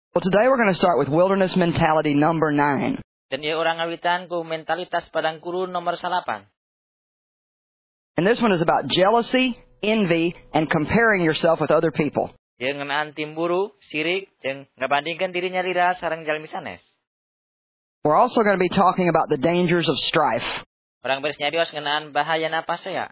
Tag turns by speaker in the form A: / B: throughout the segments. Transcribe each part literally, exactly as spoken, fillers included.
A: Well, today we're going to start with wilderness mentality number nine.
B: Dan ia orang ngawitan ku mentalitas padang gurun nomor salapan.
A: And this one is about jealousy, envy, and comparing yourself with other people.
B: Dia ngenaan timburu, sirik, jeung ngabandingkeun dirinya lira sareng jalmi sanes.
A: We're also going to be talking about the dangers of strife.
B: Orang beres nyarios ngenaan bahayana pasea.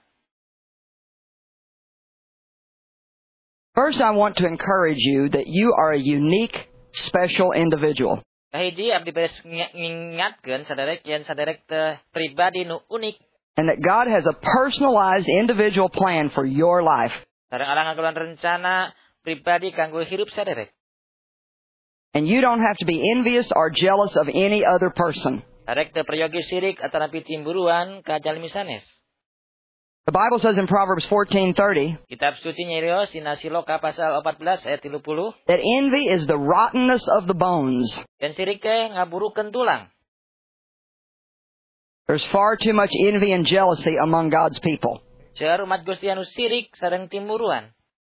A: First, I want to encourage you that you are a unique, special individual.
B: Kahiji abdi beres ngingatkeun saderek yen saderek teh pribadi nu unik.
A: And that God has a personalized individual plan for your life.
B: Sareng Allah ngagulan rencana pribadi kanggo hirup saderek.
A: And you don't have to be envious or jealous of any other person.
B: Saderek teh prayogi sirik atanapi timburuan ka jalmi sanes.
A: The Bible says in Proverbs fourteen thirty
B: Kitab suci nyerios dina Siloka pasal empat belas ayat tilu puluh
A: that envy is the rottenness of the bones.
B: dan sirik teh ngaburukeun tulang.
A: There's far too much envy and jealousy among God's people.
B: Seueur umat Gusti anu sirik sareng timburuan.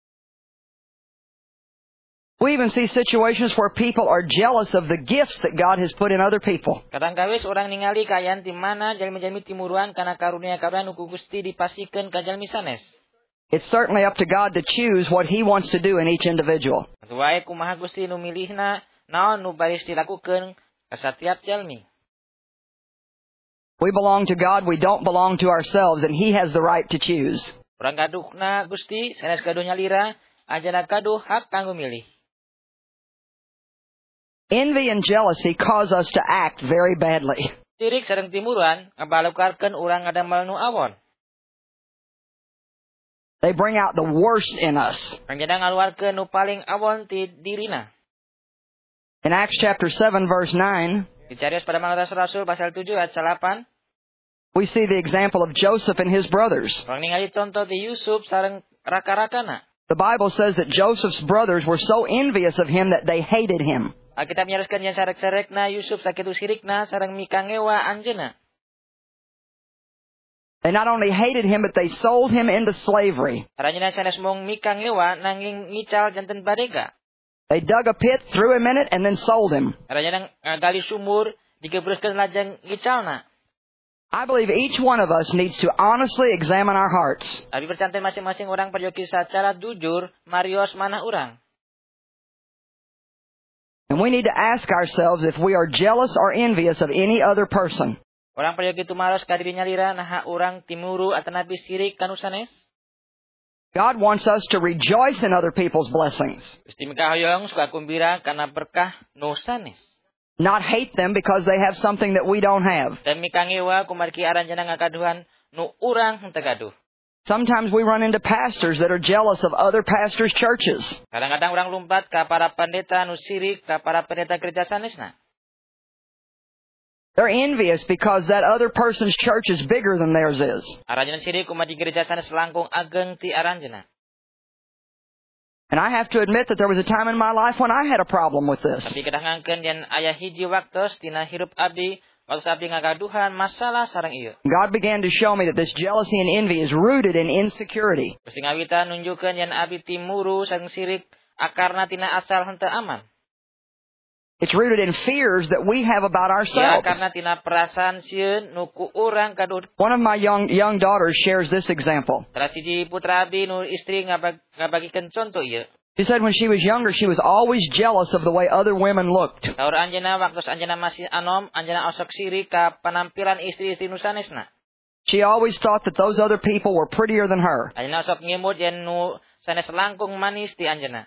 A: We even see situations where people are jealous of the gifts that God has put in other people.
B: Kadang kawis orang ningali kaayaan di mana jalmi-jalmi timuruan kana karunia-karunia nu ku Gusti dipasikeun ka jalmi sanes.
A: It's certainly up to God to choose what He wants to do in each individual.
B: Atuh wae kumaha Gusti nu milihna naon nu baris dilakukeun ka satiap jalmi.
A: We belong to God, we don't belong to ourselves, and He has the right to choose.
B: Urang kaduhna Gusti sanes kaduhnya lira, anjeunna kaduh hak kanggo milih.
A: Envy and jealousy cause us to act very badly.
B: Sirik sareng timuruan ngabalukarkeun urang ngadamel nu awon.
A: They bring out the worst in us.
B: Anjeunna ngaluarkeun nu paling awon ti dirina.
A: In Acts chapter seven verse nine,
B: Dicarios pada Mangatus Rasul pasal tujuh ayat salapan,
A: we see the example of Joseph and his brothers.
B: orang ningali contoh di Yusuf sareng raka-rakana.
A: The Bible says that Joseph's brothers were so envious of him that they hated him.
B: Alkitab nyariskeun yen sarek-sarekna Yusuf sakitu sirikna sareng mikangewa anjeunna.
A: They not only hated him, but they sold him into slavery.
B: Aranjeunna sanes mung mikangewa nanging ngical janten badega.
A: They dug a pit, threw him in it, and then sold him.
B: Aranjeunna ngagali sumur digebreuskeun lajeng ngicalna.
A: I believe each one of us needs to honestly examine our hearts.
B: Abi percanten masing-masing orang peryogi secara jujur marios mana urang.
A: And we need to ask ourselves if we are jealous or envious of any other person.
B: Orang peryogi tumaros ka dirinya lira naha urang timuru atanapi sirik kanu sanes.
A: God wants us to rejoice in other people's blessings.
B: Gusti mikahoyong suka kumbira kana berkah nu sanes.
A: Not hate them because they have something that we don't have.
B: Dan mikangewa kumarki aranjeunna ngakaduhan nu urang henteu gaduh.
A: Sometimes we run into pastors that are jealous of other pastors' churches.
B: Kadang-kadang orang lumpat ka para pendeta nu sirik ka para pendeta gereja sanesna.
A: They're envious because that other person's church is bigger than theirs is.
B: Aranjeunna sirik kumaha di gereja sanes langkung ageng ti aranjeunna.
A: And I have to admit that there was a time in my life when I had a problem with this.
B: Tapi kadang-kadang yen aya hiji waktos tina hirup abdi, waktu abdi ngagaduhan masalah sareng ieu.
A: God began to show me that this jealousy and envy is rooted in insecurity.
B: Gusti ngawita nunjukkeun yen abdi timuru sareng sirik akarna tina asal henteu aman.
A: It's rooted in fears that we have about
B: Ya
A: ourselves.
B: karena tina perasaan sieun nu ku urang kaduh.
A: One of my young young daughters shares this example.
B: Salah siji putra abdi nu istri ngabag, ngabagikeun contoh ieu.
A: She said when she was younger, she was always jealous of the way other women looked.
B: Saur anjeunna waktu anjeunna masih anom, anjeunna osok sirik ka penampilan istri-istri nu sanesna.
A: She always thought that those other people were prettier than her.
B: Anjeunna osok ngimut yen nu sanes langkung manis ti anjeunna.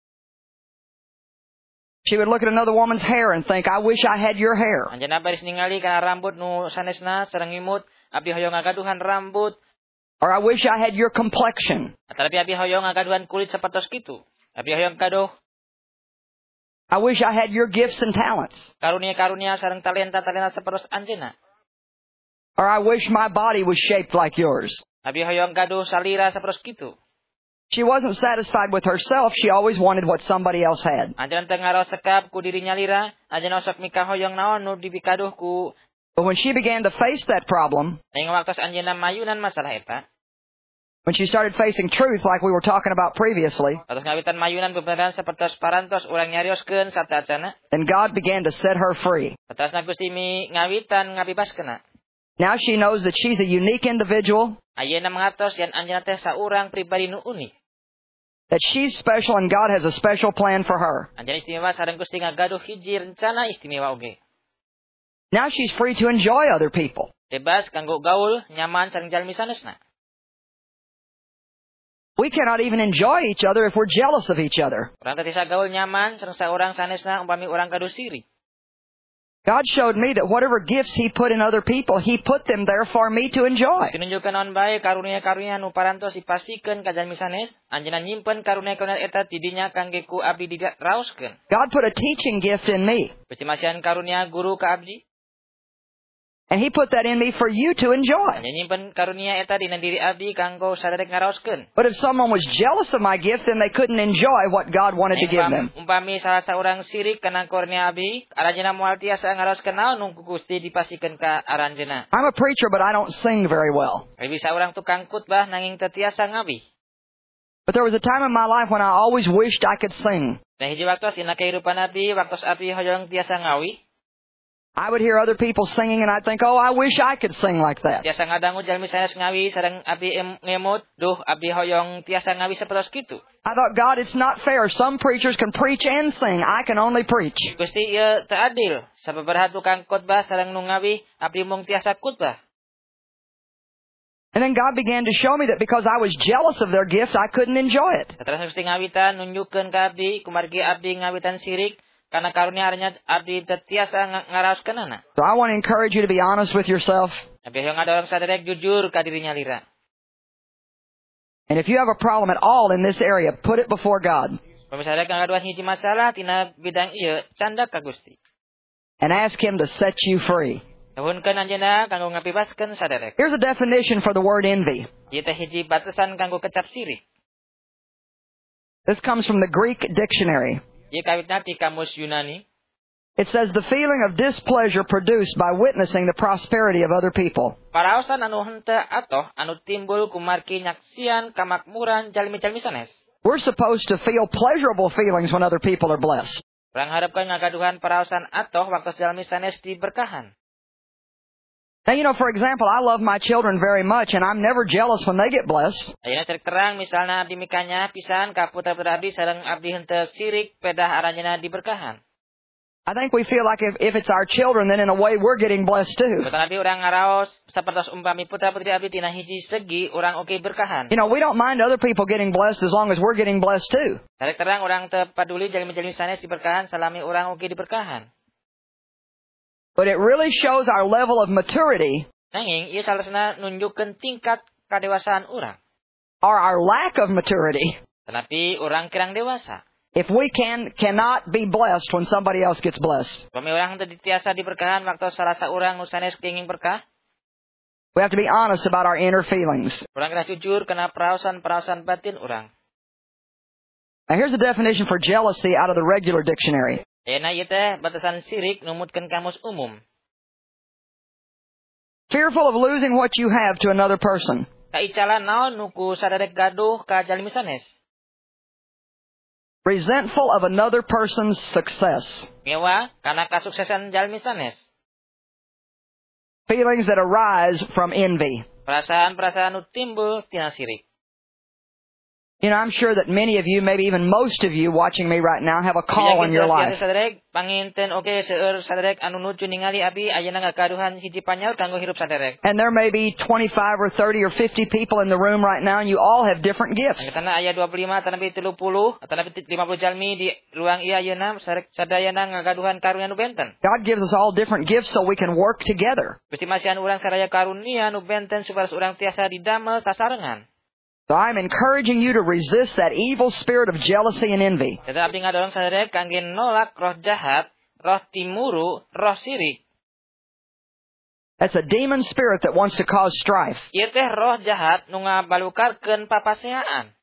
A: She would look at another woman's hair and think, I wish I had your hair.
B: Anjeunna baris ningali kana rambut nu sanesna sareng ngimut, abdi hoyong ngagaduhan rambut.
A: Or I wish I had your complexion.
B: Tapi abdi hoyong ngagaduhan kulit sapertos kitu. Abdi hoyong kaduh
A: I wish I had your gifts and talents.
B: karunia-karunia sareng talenta-talenta sapertos anjeunna.
A: Or I wish my body was shaped like yours.
B: Abdi hoyong kaduh salira sapertos kitu.
A: She wasn't satisfied with herself. She always wanted what somebody else had.
B: Anjeunna teu ngarosekap ku dirinya lira, anjeunna osok mikahoyong naon nu dipikaduh ku.
A: But when she began to face that problem,
B: Ing waktos anjeunna mayunan masalah eta,
A: when she started facing truth like we were talking about previously,
B: Atas ngawitan mayunan bebenaran sapertos parantos urang nyarioskeun sarta acana.
A: then God began to set her free.
B: Atasna Gusti mi ngawitan ngabebaskeunna.
A: Now she knows that she's a unique individual,
B: Ayeuna mangartos yen anjeunna teh saurang pribadi nu unik.
A: that she's special and God has a special plan for her.
B: Anjeunna istimewa sareng Gusti ngagaduh hiji rencana istimewa oge.
A: Now she's free to enjoy other people.
B: Bebas kanggo gaul, nyaman sareng jalmi sanesna.
A: We cannot even enjoy each other if we're jealous of each other.
B: Urang teh bisa gaul nyaman sareng saurang sanesna umpami urang gaduh siri.
A: God showed me that whatever gifts He put in other people, He put them there for me to enjoy.
B: Tinunjukkeun naon bae karunia-karunia nu parantos dipasikeun ka jalmi sanes, anjeunna nyimpen karunia-karunia eta ti dinya kangge ku abdi diraoskeun.
A: God put a teaching gift in me,
B: Gusti masihan karunia guru ka abdi.
A: and He put that in me for you to enjoy.
B: Anjeunna nyimpen karunia eta dina diri abdi kanggo saderek ngaraoskeun.
A: But if someone was jealous of my gift, then they couldn't enjoy what God wanted to give them.
B: Umpami salah saurang sirik kana karunia abdi, aranjeunna moal tiasa ngaraoskeun naon nu Gusti dipasikeun ka aranjeunna.
A: I'm a preacher, but I don't sing very well.
B: Ari bisa urang tukang khotbah nanging teu tiasa ngawi.
A: But there was a time in my life when I always wished I could sing.
B: Nah hiji waktos dina kehidupan abdi, waktos abdi hoyong tiasa ngawi.
A: I would hear other people singing, and I'd think, oh, I wish I could sing like that.
B: Tiasa ngadangu jalmi sanes ngawi sareng abdi ngemut, duh abdi hoyong tiasa ngawi sapertos kitu.
A: I thought, God, it's not fair. Some preachers can preach and sing. I can only preach.
B: Gusti ieu teu adil. Sababaraha tukang khotbah sareng nu ngawi, abdi mung tiasa khotbah.
A: And then God began to show me that because I was jealous of their gift, I couldn't enjoy it.
B: Terus Gusti ngawitan nunjukkeun ka abdi kumargi abdi ngawitan sirik kana karunia arenya abdi teu tiasa ngaraoskeunana.
A: So I want to encourage you to be honest with yourself.
B: Abdi hoyong ngadorong saderek jujur ka dirinya lira.
A: And if you have a problem at all in this area, put it before God.
B: Pamisaderek ngaduan hiji masalah tina bidang ieu, candak ka Gusti.
A: And ask Him to set you free.
B: Nuhunkeun anjeunna kanggo ngabebaskeun saderek.
A: Here's a definition for the word envy.
B: Ieu teh hiji batasan kanggo kecap sirik.
A: This comes from the Greek dictionary.
B: Ieu kawitna ti kamus Yunani.
A: It says the feeling of displeasure produced by witnessing the prosperity of other people.
B: Paraosan anu henteu atoh anu timbul kumargi nyaksian kamakmuran jalmi-jalmi sanes.
A: We're supposed to feel pleasurable feelings when other people are blessed.
B: Urang harapkeun ngagaduhan paraosan atoh waktu jalmi sanes diberkahan.
A: Now, you know, for example, I love my children very much, and I'm never jealous when they get blessed.
B: Ayeuna cerik terang misalna abdi mikanya pisan ka putra-putra abdi sareng abdi henteu sirik pedah aranjeunna diberkahan.
A: I think we feel like if, if it's our children, then in a way we're getting blessed too.
B: Betul abdi urang ngaraos sapertos umpami putra-putri abdi tina hiji segi urang oke berkahan.
A: You know, we don't mind other people getting blessed as long as we're getting blessed too.
B: Cerik terang urang teu paduli jalmi-jalmi sanes diberkahan salami urang oke diberkahan.
A: But it really shows our level of maturity,
B: Nanging ieu salesna nunjukkeun tingkat kadewasaan urang.
A: or our lack of maturity,
B: Tetapi urang kirang dewasa.
A: if we can cannot be blessed when somebody else gets blessed.
B: Pami urang teu ditiasa diberkahan waktu salah saurang nu sanes kenging berkah.
A: We have to be honest about our inner feelings.
B: Urang kena jujur kana paraosan-paraosan batin urang.
A: Now here's a definition for jealousy out of the regular dictionary.
B: Ayeuna ieu teh batasan sirik numutkeun kamus umum.
A: Fearful of losing what you have to another person.
B: Kaicalan naon nu ku saderek gaduh ka jalmi sanes.
A: Resentful of another person's success.
B: Ngewa kana kasuksesan jalmi sanes.
A: Feelings that arise from envy.
B: Perasaan-perasaan nu timbul tina sirik.
A: You know, I'm sure that many of you, maybe even most of you watching me right now, have a call in your life.
B: Saderek panginten oge seueur saderek anu nuju ningali abi ayeuna ngakaduhan hiji panyaur kanggo hirup saderek.
A: And there may be twenty-five or thirty or fifty people in the room right now, and you all have different gifts.
B: Angkatana aya dua puluh lima tanapi tiga puluh tanapi lima puluh jalmi di ruang ieu ayeuna sarek sadayana ngagaduhan karunia nu benten.
A: God gives us all different gifts so we can work together.
B: Gusti masihan urang saraya karunia nu benten supaya urang tiasa didamel sasarengan.
A: So I'm encouraging you to resist that evil spirit of jealousy and envy.
B: Eta abdi ngadorong saderek kangge nolak roh jahat, roh timuru, roh sirik.
A: That's a demon spirit that wants to cause strife.
B: Ieu teh roh jahat nu ngabalukarkeun papaseaan.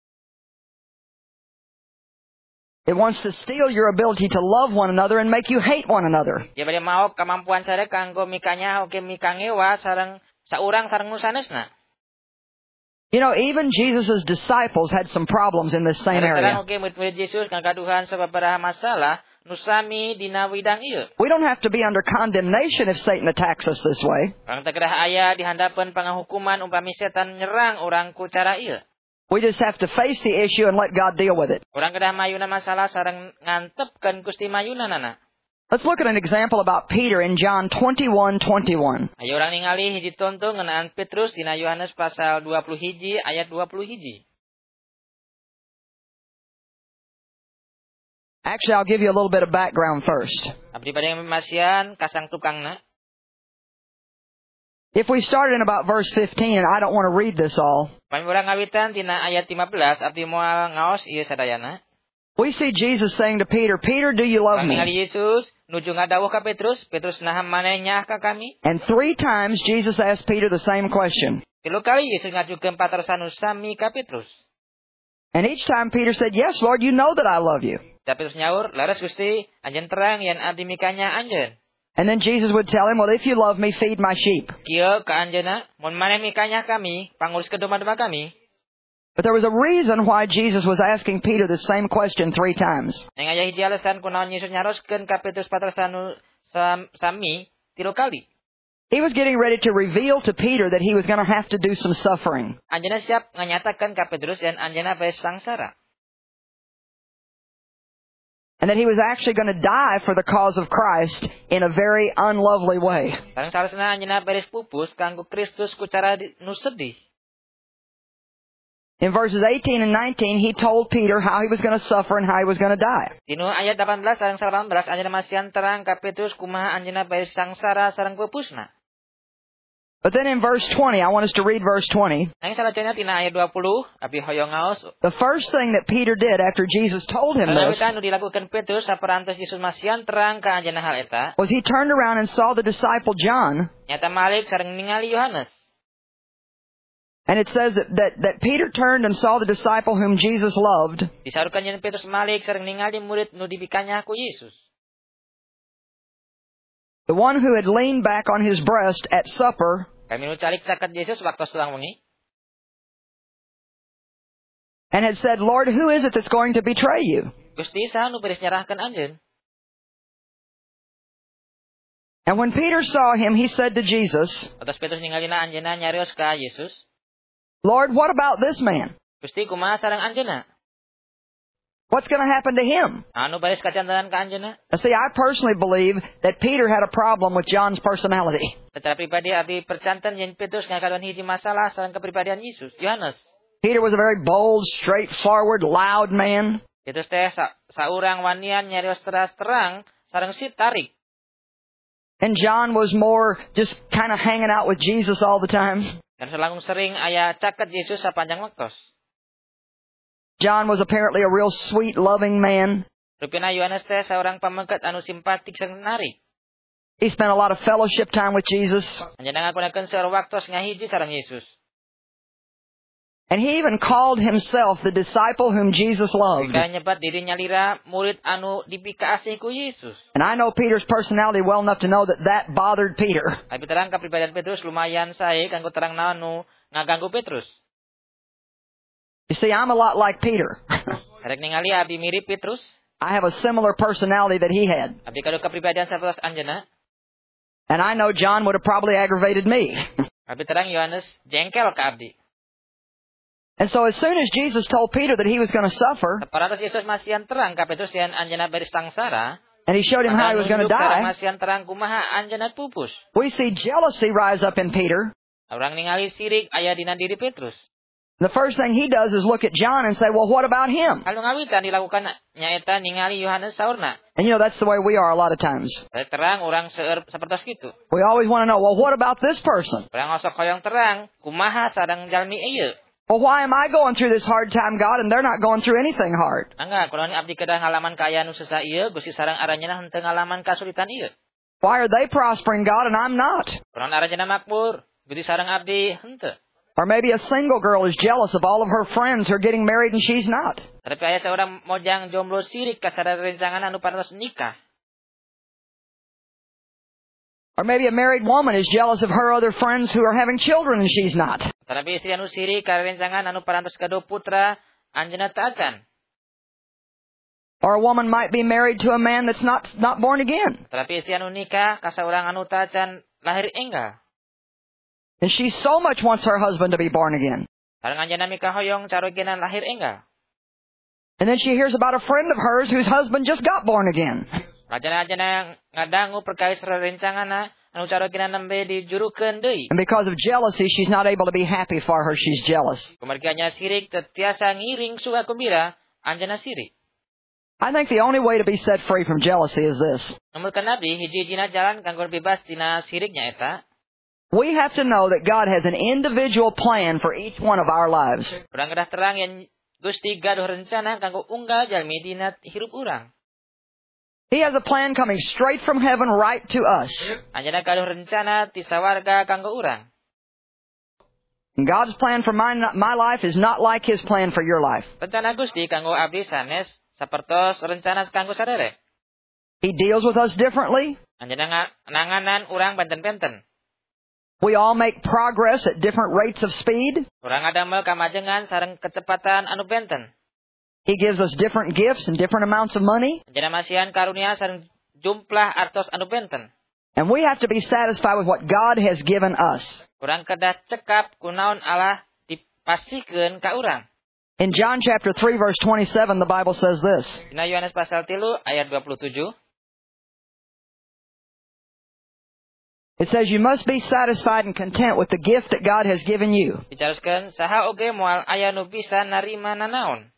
A: It wants to steal your ability to love one another and make you hate one another.
B: Ieu bade maok kamampuan saderek kanggo mikanya oge mikangewa sareng saurang sareng nu sanesna.
A: You know, even Jesus' disciples had some problems in this same area.
B: Oke, murid-murid Yesus ngagaduhan sababaraha masalah nusami dina widang ieu.
A: We don't have to be under condemnation if Satan attacks us this way.
B: Orang tegedah aya di handapan pangahukuman umpami setan nyerang orang ku cara ieu.
A: We just have to face the issue and let God deal with it.
B: Orang kedah mayuna masalah sareng ngantepkeun Gusti mayunanana.
A: Let's look at an example about Peter in John twenty-one twenty-one.
B: Ayo orang ningali hiji contoh ngeunaan Petrus dina Yohanes pasal dua puluh satu ayat dua puluh satu.
A: Actually, I'll give you a little bit of background first.
B: Abdi bade masian kasang tukangna.
A: If we started in about verse fifteen, and I don't want to read this all,
B: Pami urang ngawitan tina ayat lima belas abdi moal ngaos ieu sadayana.
A: we see Jesus saying to Peter, Peter, do you love
B: Pami
A: me?
B: ngali Yesus nuju ngadawuh ka Petrus, Petrus naha maneh nyah ka kami?
A: And three times Jesus asked Peter the same question.
B: Tilu kali Yesus ngajukeun patrosan sami ka Petrus.
A: And each time Peter said, yes, Lord, you know that I love you.
B: Da Petrus nyaur, laras Gusti, anjeun terang yen abdi mikanya anjeun.
A: And then Jesus would tell him, well, if you love me, feed my sheep.
B: Kieu ka anjeunna, mun maneh mikanya kami, panguruskeun domba-domba kami.
A: But there was a reason why Jesus was asking Peter the same question three times.
B: Neng aya hiji alasan kunaon Yesus nyaroskeun ka Petrus patrosan sam, sami tilu kali.
A: He was getting ready to reveal to Peter that he was going to have to do some suffering.
B: Anjeunna siap nganyatakeun ka Petrus yen anjeunna bae sangsara.
A: And that he was actually going to die for the cause of Christ in a very unlovely way.
B: Sareng saresna anjeunna beres pupus kanggo Kristus ku cara nu sedih.
A: In verses eighteen and nineteen, he told Peter how he was going to suffer and how he was going to die.
B: Dinu ayat delapan belas sareng delapan belas anjeunna masian terang ka Petrus kumaha anjeunna bae sangsara sareng pupusna.
A: But then in verse twenty, I want us to read verse twenty.
B: Nang salajengna tina ayat dua puluh, abdi hoyong ngaos.
A: The first thing that Peter did after Jesus told him this
B: Anu dilakukeun Petrus saperantos Yesus masian terang ka anjeunna hal eta.
A: was he turned around and saw the disciple John.
B: Nyata malik sareng ningali Yohanes.
A: And it says that, that, that Peter turned and saw the disciple whom Jesus loved.
B: Disarukan yen Petrus malik sareng ningali murid nu dibikanya ku Yesus.
A: The one who had leaned back on his breast at supper.
B: Kami nu calik saket Yesus waktu selang wengi.
A: And had said, Lord, who is it that's going to betray you?
B: Gusti saha nu beres nyerahkeun anjeun?
A: And when Peter saw him, he said to Jesus,
B: Atas Petrus ningalina anjeunna nyarios ka Yesus.
A: Lord, what about this man?
B: Gusti kumaha sareng anjeunna?
A: What's going to happen to him?
B: Anu beres kacandanan ka anjeunna?
A: Now, see, I personally believe that Peter had a problem with John's personality.
B: Secara pribadi abdi percanten yen Petrus ngakaduan hiji masalah sareng kepribadian Yesus, Yohanes.
A: Peter was a very bold, straightforward, loud man.
B: Petrus teh sa, saurang wanian nyarios teras terang sareng si tarik.
A: And John was more just kind of hanging out with Jesus all the time.
B: Dan selangkung sering aya caket Yesus sapanjang waktos.
A: John was apparently a real sweet, loving man.
B: Rupina Yohanes teh saurang pamengket anu simpatik sareng narik.
A: He spent a lot of fellowship time with Jesus.
B: Anjeunna ngagunakeun saeur waktos ngahiji sareng Yesus.
A: And he even called himself the disciple whom Jesus loved.
B: Jika nyebat dirinya lira murid anu dipikaasih ku Yesus.
A: And I know Peter's personality well enough to know that that bothered Peter.
B: Tapi terang kepribadian Petrus lumayan sae kanggo terang naon nu ngaganggu Petrus.
A: You see, I'm a lot like Peter.
B: Harek ningali abdi mirip Petrus.
A: I have a similar personality that he had.
B: Abdi kadu kepribadian sapertos anjeunna.
A: And I know John would have probably aggravated me.
B: Abdi terang Yohanes jengkel ka abdi.
A: And so as soon as Jesus told Peter that he was going to suffer,
B: Saparantos Yesus masian terang ka Petrus yen anjeunna beres sangsara.
A: and he showed him how he was going to die,
B: masian terang kumaha anjeunna pupus.
A: we see jealousy rise up in Peter.
B: Orang ningali sirik aya dina diri Petrus.
A: The first thing he does is look at John and say, well, what about him?
B: Anu ngawitan dilakukan nyaeta ningali Yohanes saurna.
A: And you know, that's the way we are a lot of times.
B: Terang orang seueur sapertos kitu.
A: We always want to know, well, what about this person?
B: Urang osok hoyong terang kumaha sareng jalmi ieu.
A: Well, why am I going through this hard time, God, and they're not going through anything hard?
B: Angga, kunaon abdi kedah ngalaman kaya nu susah ieu, Gusti sareng aranjeunna henteu ngalaman kasulitan ieu.
A: Why are they prospering, God, and I'm not?
B: Kunaon aranjeunna makmur, Gusti sareng abdi henteu.
A: Or maybe a single girl is jealous of all of her friends who are getting married and she's not.
B: Tapi aya saurang mojang jomblo sirik ka sadaya rencangan anu parantos nikah.
A: Or maybe a married woman is jealous of her other friends who are having children and she's not.
B: Tetapi istri anu sirik karencangan anu parantos kado putra anjeunna teu acan.
A: Or a woman might be married to a man that's not not born again.
B: Tetapi istri anu nikah ka saurang anu teu acan lahir enggal.
A: And she so much wants her husband to be born again.
B: Sareng anjeunna mikahoyong carogenan lahir enggal.
A: And then she hears about a friend of hers whose husband just got born again.
B: Rajana-rajana ngadangu perkawis rerencanganna anu carogenan nembe dijurukeun deui.
A: And because of jealousy, she's not able to be happy for her. She's jealous.
B: Kumargianya sirik teu tiasa ngiring suka kumbira anjeunna sirik.
A: I think the only way to be set free from jealousy is this.
B: Numutkeun abdi hiji-hijina jalan kanggo bebas tina siriknya eta.
A: We have to know that God has an individual plan for each one of our lives.
B: Urang kedah terang yen Gusti gaduh rencana kanggo unggal jalmi dina hirup urang.
A: He has a plan coming straight from heaven right to us.
B: Anjeunna gaduh rencana ti sawarga kanggo urang.
A: And God's plan for my my life is not like His plan for your life.
B: Rencana Gusti kanggo abdi sanes sapertos rencana kanggo saderek.
A: He deals with us differently.
B: Anjeunna nanganan urang benten-benten.
A: We all make progress at different rates of speed.
B: Urang ngadamel kamajengan sareng kecepatan anu benten.
A: He gives us different gifts and different amounts of money.
B: Anjeunna masihan karunia sareng jumlah artos anu benten.
A: And we have to be satisfied with what God has given us.
B: Urang kedah cekap kunaon Allah dipasihkeun ka urang.
A: In John chapter three verse twenty-seven, the Bible says this.
B: Dina Yohanes pasal tilu ayat dua puluh tujuh.
A: It says you must be satisfied and content with the gift that God has given you.
B: Dicaroskeun saha oge moal aya nu bisa narima nanaon.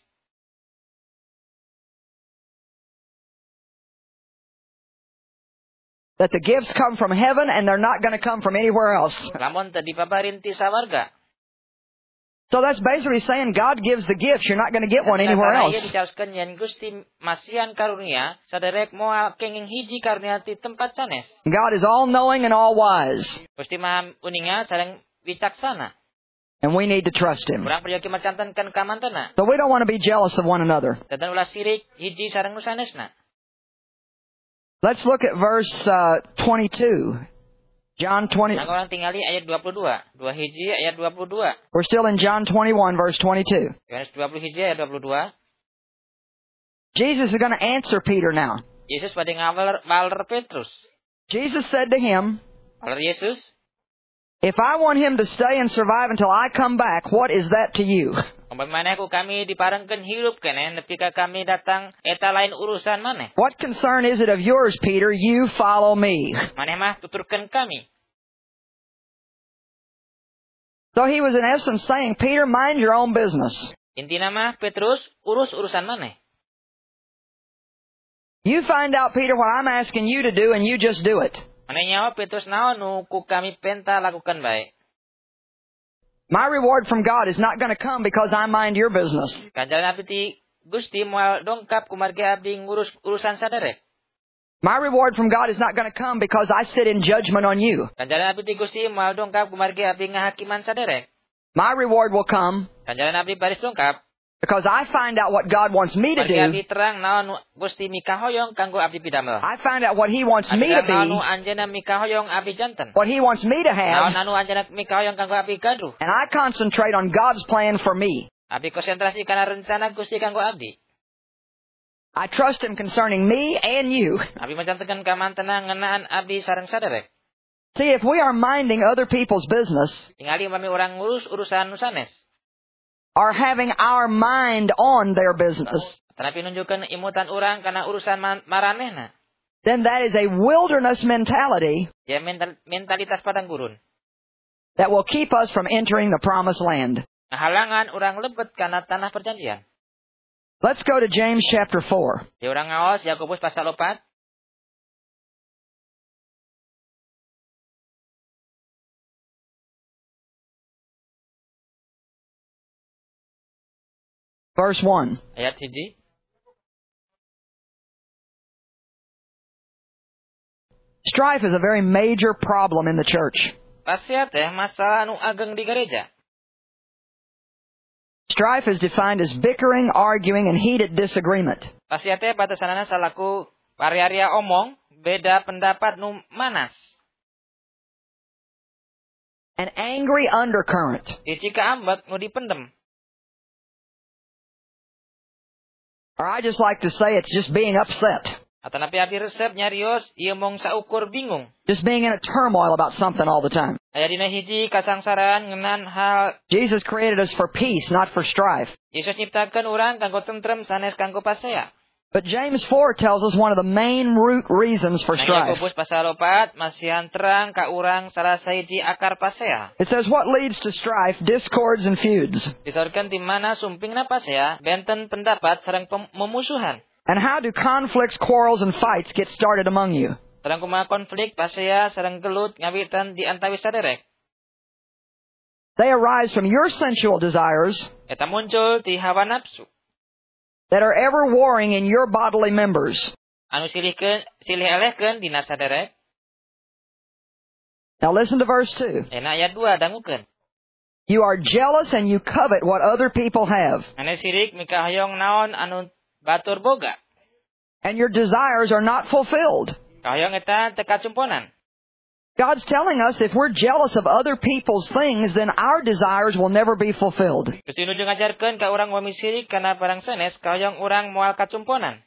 A: That the gifts come from heaven and they're not going to come from anywhere else.
B: Lamun teu dipabarin ti sawarga.
A: So that's basically saying God gives the gifts. You're not going to get one anywhere else.
B: Ieu dicaroskeun yen Gusti masihan karunia saderek moal kenging hiji karunia ti tempat sanes.
A: God is all-knowing and all-wise.
B: Gusti maha uninga sareng wicaksana.
A: And we need to trust Him.
B: Urang perlu macantenkeun ka mantena.
A: So we don't want to be jealous of one another.
B: Dadan ulah sirik hiji sareng nu sanesna.
A: Let's look at verse uh, twenty-two. John twenty.
B: Nang orang tingali ayat dua puluh dua. Dua hiji ayat dua puluh dua.
A: We're still in John twenty-one, verse twenty-two.
B: Yohanes dua puluh hiji ayat dua puluh dua.
A: Jesus is going to answer Peter now.
B: Yesus pada ngawaler baler Petrus.
A: Jesus said to him,
B: Baler Yesus,
A: if I want him to stay and survive until I come back, what is that to you?
B: umpamana ku kami diparengkeun hirup keneh nepi ka kami datang eta lain urusan maneh.
A: What concern is it of yours, Peter? You follow me.
B: Maneh mah tuturkeun kami.
A: So he was in essence saying, Peter, mind your own business.
B: Intina mah Petrus urus urusan maneh.
A: You find out, Peter, what I'm asking you to do, and you just do it.
B: Maneh nyawa Petrus naon nu ku kami penta lakukan bae.
A: My reward from God is not going to come because I mind your business.
B: Kanjalan abdi ti Gusti moal dongkap kumargi abdi ngurus urusan saderek.
A: My reward from God is not going to come because I sit in judgment on you.
B: Kanjalan abdi ti Gusti moal dongkap kumargi abdi ngahakiman saderek.
A: My reward will come
B: Kanjalan abdi baris dongkap
A: because I find out what God wants me to
B: margi
A: do.
B: abdi terang naon Gusti mikahoyong kanggo abdi pidamel.
A: I find out what He wants me to
B: Naon
A: be,
B: anjeunna mikahoyong abdi janten.
A: what He wants me to
B: Naon
A: have,
B: anu anjeunna mikahoyong kanggo abdi gaduh.
A: and I concentrate on God's plan for me.
B: Abdi konsentrasi kana rencana Gusti kanggo abdi.
A: I trust Him concerning me and you.
B: Abdi macantenkeun ka mantena ngeunaan abdi sareng saderek.
A: See, if we are minding other people's business,
B: Tingali mami urang ngurus urusan nu sanes.
A: or having our mind on their business,
B: Tanapi nunjukkeun imutan urang kana urusan maranehna.
A: then that is a wilderness mentality
B: Ya mental, mentalitas padang gurun.
A: that will keep us from entering the promised land.
B: Halangan urang lebet kana tanah perjanjian.
A: Let's go to James chapter four.
B: Di urang ngaos Yakobus pasal opat.
A: Verse one.
B: Ayat hiji.
A: Strife is a very major problem in the church.
B: Pasia teh masalah anu ageng di gereja.
A: Strife is defined as bickering, arguing, and heated disagreement.
B: Pasia teh batasanana salaku pariaria omong, beda pendapat nu manas.
A: an angry undercurrent.
B: Iti kaambak nu dipendem.
A: Or I just like to say it's just being upset.
B: Atanapi abi resep nyarios ieu mong saukur bingung.
A: Just being in a turmoil about something all the time.
B: Aya dina hiji kasangsaran ngeunaan hal.
A: Jesus created us for peace, not for strife.
B: Yesus nyiptakeun urang kanggo tentrem sanes kanggo pasea.
A: But James four tells us one of the main root reasons for
B: Nah,
A: strife.
B: Yakobus pasal opat masihan terang ka urang salah sahiji akar pasea.
A: It says what leads to strife, discords, and feuds.
B: Disorkeun ti mana sumpingna pasea, benten pendapat sareng memusuhan.
A: And how do conflicts, quarrels, and fights get started among you?
B: Sareng kumaha konflik pasea sareng gelut ngawitan di antawis saderek.
A: They arise from your sensual desires
B: Eta muncul ti hawa nafsu.
A: that are ever warring in your bodily members.
B: Anu silihkeun silih elehkeun dina saderek.
A: Now listen to verse two.
B: Ena ayat dua dangukeun.
A: You are jealous and you covet what other people have.
B: Ane sirik mikahayong naon anu batur boga.
A: And your desires are not fulfilled.
B: Kahayong eta teu kacumponan.
A: God's telling us if we're jealous of other people's things, then our desires will never be fulfilled.
B: Gusti nuju ngajarkeun ka urang wami sirik kana barang sanes kahayong urang moal kacumponan.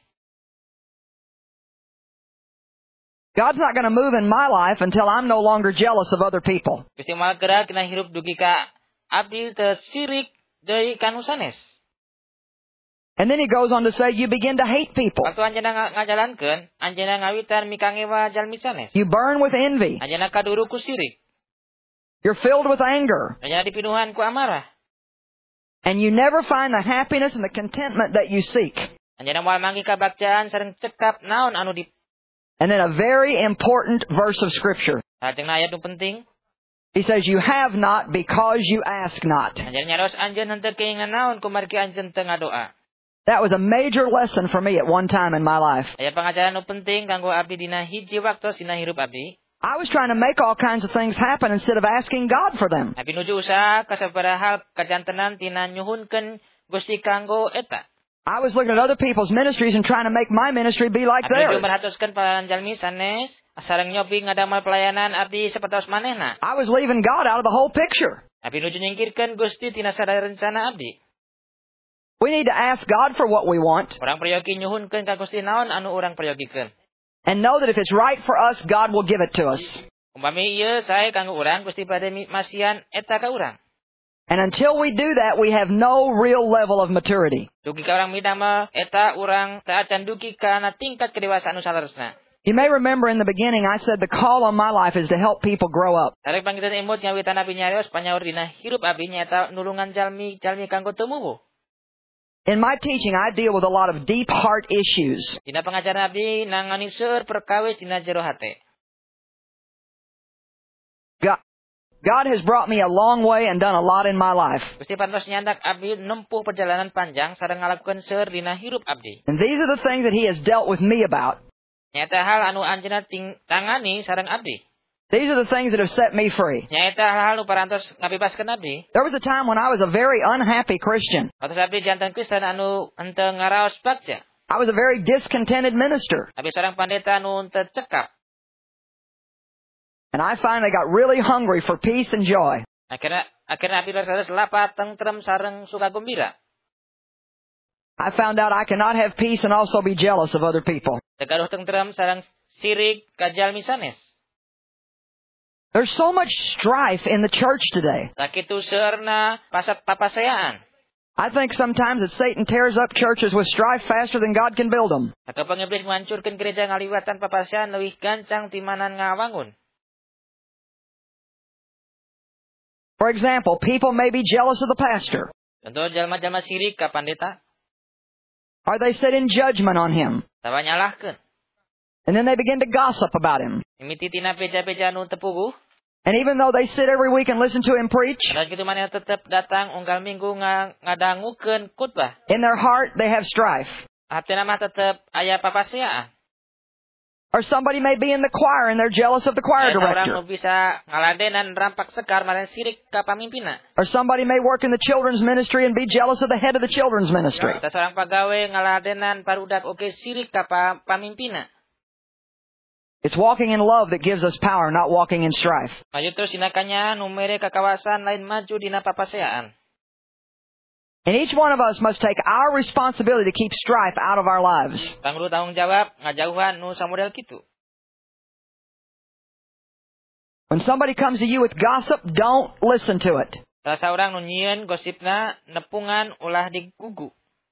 A: God's not going to move in my life until I'm no longer jealous of other people.
B: Gusti moal gerak dina hirup dugi ka abdi teu sirik deui kanu sanes.
A: And then he goes on to say, you begin to hate people.
B: Waktu anjeunna ngajalankeun, anjeunna ngawitan mikangewa jalmi sanes.
A: You burn with envy.
B: Anjeunna kaduru ku sirik.
A: You're filled with anger.
B: Anjeunna dipinuhan ku amarah.
A: And you never find the happiness and the contentment that you seek.
B: Anjeunna moal manggi kabaktian sareng cekap naon anu di.
A: And then a very important verse of Scripture.
B: Lajengna ayat nu penting.
A: He says, you have not because you ask not.
B: Anjeun nyaros anjeun henteu keingan naon kumargi anjeun teu ngadoa.
A: That was a major lesson for me at one time in my life.
B: Aya pangajaran nu penting kanggo abdi dina hiji waktu dina hirup abdi.
A: I was trying to make all kinds of things happen instead of asking God for them.
B: Abdi nuju usaha ka sabaraha hal kajantenan tina nyuhunkeun Gusti kanggo eta.
A: I was looking at other people's ministries and trying to make my ministry be like
B: Abdi nuju
A: theirs.
B: merhatoskeun pelayanan jalmi sanes sareng nyobi ngadamel pelayanan abdi sapertos manehna.
A: I was leaving God out of the whole picture.
B: Abdi nuju nyingkirkeun Gusti tina sadaya rencana abdi.
A: We need to ask God for what we want.
B: Urang prayogi nyuhunkeun ka Gusti naon anu urang prayogikeun.
A: And know that if it's right for us, God will give it to us.
B: Umpami ieu sae kanggo urang Gusti bade masihan eta ka urang.
A: And until we do that, we have no real level of maturity.
B: Dugi ka urang midama eta urang teu acan dugi kana tingkat kedewasaan nu salerusna.
A: You may remember in the beginning I said the call on my life is to help people grow up.
B: Tarek panggitan imut ngawitan abdi nyarios panyaur dina hirup abdi nyaeta nulungan jalmi jalmi kanggo tumuwuh.
A: In my teaching, I deal with a lot of deep heart issues.
B: Dina pangajaran abdi nangani seueur perkawis dina jero hate.
A: God, God has brought me a long way and done a lot in my life.
B: Gusti pantos nyandak abdi nempuh perjalanan panjang sareng ngalakukeun seueur dina hirup abdi.
A: And these are the things that He has dealt with me about.
B: Nyaeta hal anu anjeunna ting tangani sareng abdi.
A: These are the things that have set me free.
B: Nyaeta hal-hal nu parantos ngabebaskeun abdi.
A: There was a time when I was a very unhappy Christian.
B: Waktu abdi jantan Kristen anu henteu ngaraos bagja.
A: I was a very discontented minister.
B: Abdi sareng pandeta anu henteu cekap.
A: And I finally got really hungry for peace and joy.
B: Akhirnya akhirnya abdi sanes lapar tentrem sareng suka gembira.
A: I found out I cannot have peace and also be jealous of other people.
B: Tegaduh tentrem sareng sirik ka jalmi sanes.
A: There's so much strife in the church today.
B: Sakitu seueurna pasat papaseaan.
A: I think sometimes that Satan tears up churches with strife faster than God can build them.
B: Atau pengiblis ngancurkeun gereja ngaliwatan papaseaan leuwih gancang timanan ngawangun.
A: For example, people may be jealous of the pastor.
B: Contoh jalma-jalma sirik ka pandeta.
A: Or they sit in judgment on him.
B: Tawa nyalahkeun.
A: And then they begin to gossip about him.
B: Mimiti tina beja-beja anu teu puguh.
A: And even though they sit every week and listen to him preach,
B: Dan kitu maneh tetep datang unggal minggu ngadangukeun khotbah.
A: in their heart they have strife.
B: Hatena mah tetep aya papaseaan.
A: Or somebody may be in the choir and they're jealous of the choir
B: Aya urang
A: director.
B: nu bisa ngaladenan rampak sekar maren sirik ka pamimpinna.
A: Or somebody may work in the children's ministry and be jealous of the head of the children's ministry.
B: Eta seorang pagawe ngaladenan parudak oge sirik ka pamimpinna.
A: It's walking in love that gives us power, not walking in strife.
B: Maju terus dinakanya numere kakawasan lain maju dina papaseaan.
A: And each one of us must take our responsibility to keep strife out of our lives.
B: Tangguh tanggung jawab ngajauhan nu samodel kitu.
A: When somebody comes to you with gossip, don't listen to it.
B: Salah seorang nu nyieun gosipna nepungan ulah digugu.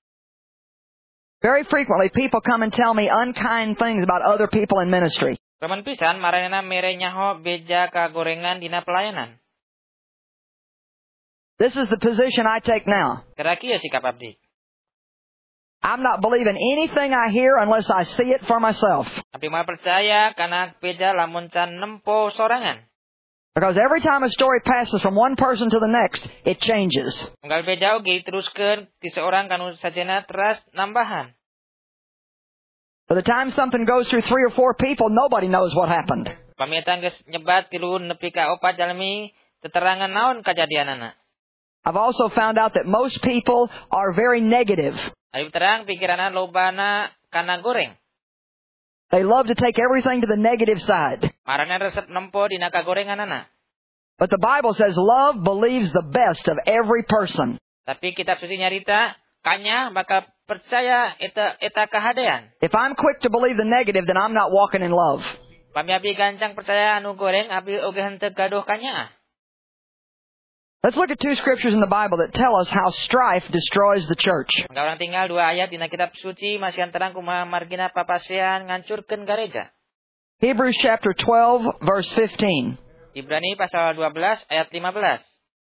A: Very frequently, people come and tell me unkind things about other people in ministry.
B: Kaman pisan maranena mere nyaho beja kagorengan dina pelayanan.
A: This is the position I take now.
B: Keraki ya sikap abdi.
A: I'm not believing anything I hear unless I see it for myself.
B: Abdi mah percaya kana beja lamun can nempo sorangan.
A: Because every time a story passes from one person to the next, it changes.
B: Unggal beja oge teruskeun ti seorang kanu sajena teras nambahan.
A: By the time something goes through three or four people, nobody knows what happened.
B: Pamitan geus nyebat tilu nepi ka opat jalmi teterangan naon kajadianana.
A: I've also found out that most people are very negative.
B: Ayo terang pikiranna lobana kana goreng.
A: They love to take everything to the negative side.
B: Marana resep nempo dina kagorenganana.
A: But the Bible says love believes the best of every person.
B: Tapi kitab suci nyarita kanya bakal percaya eta eta kahadean.
A: If I'm quick to believe the negative, then I'm not walking in love.
B: Pami abdi gancang percaya anu goreng abdi oge henteu gaduh kanya.
A: Let's look at two scriptures in the Bible that tell us how strife destroys the church.
B: Maka orang tinggal dua ayat dina kitab suci masihan terang kumaha margina papasean ngancurkeun gareja.
A: Hebrews chapter twelve verse fifteen.
B: Ibrani pasal dua belas ayat lima belas.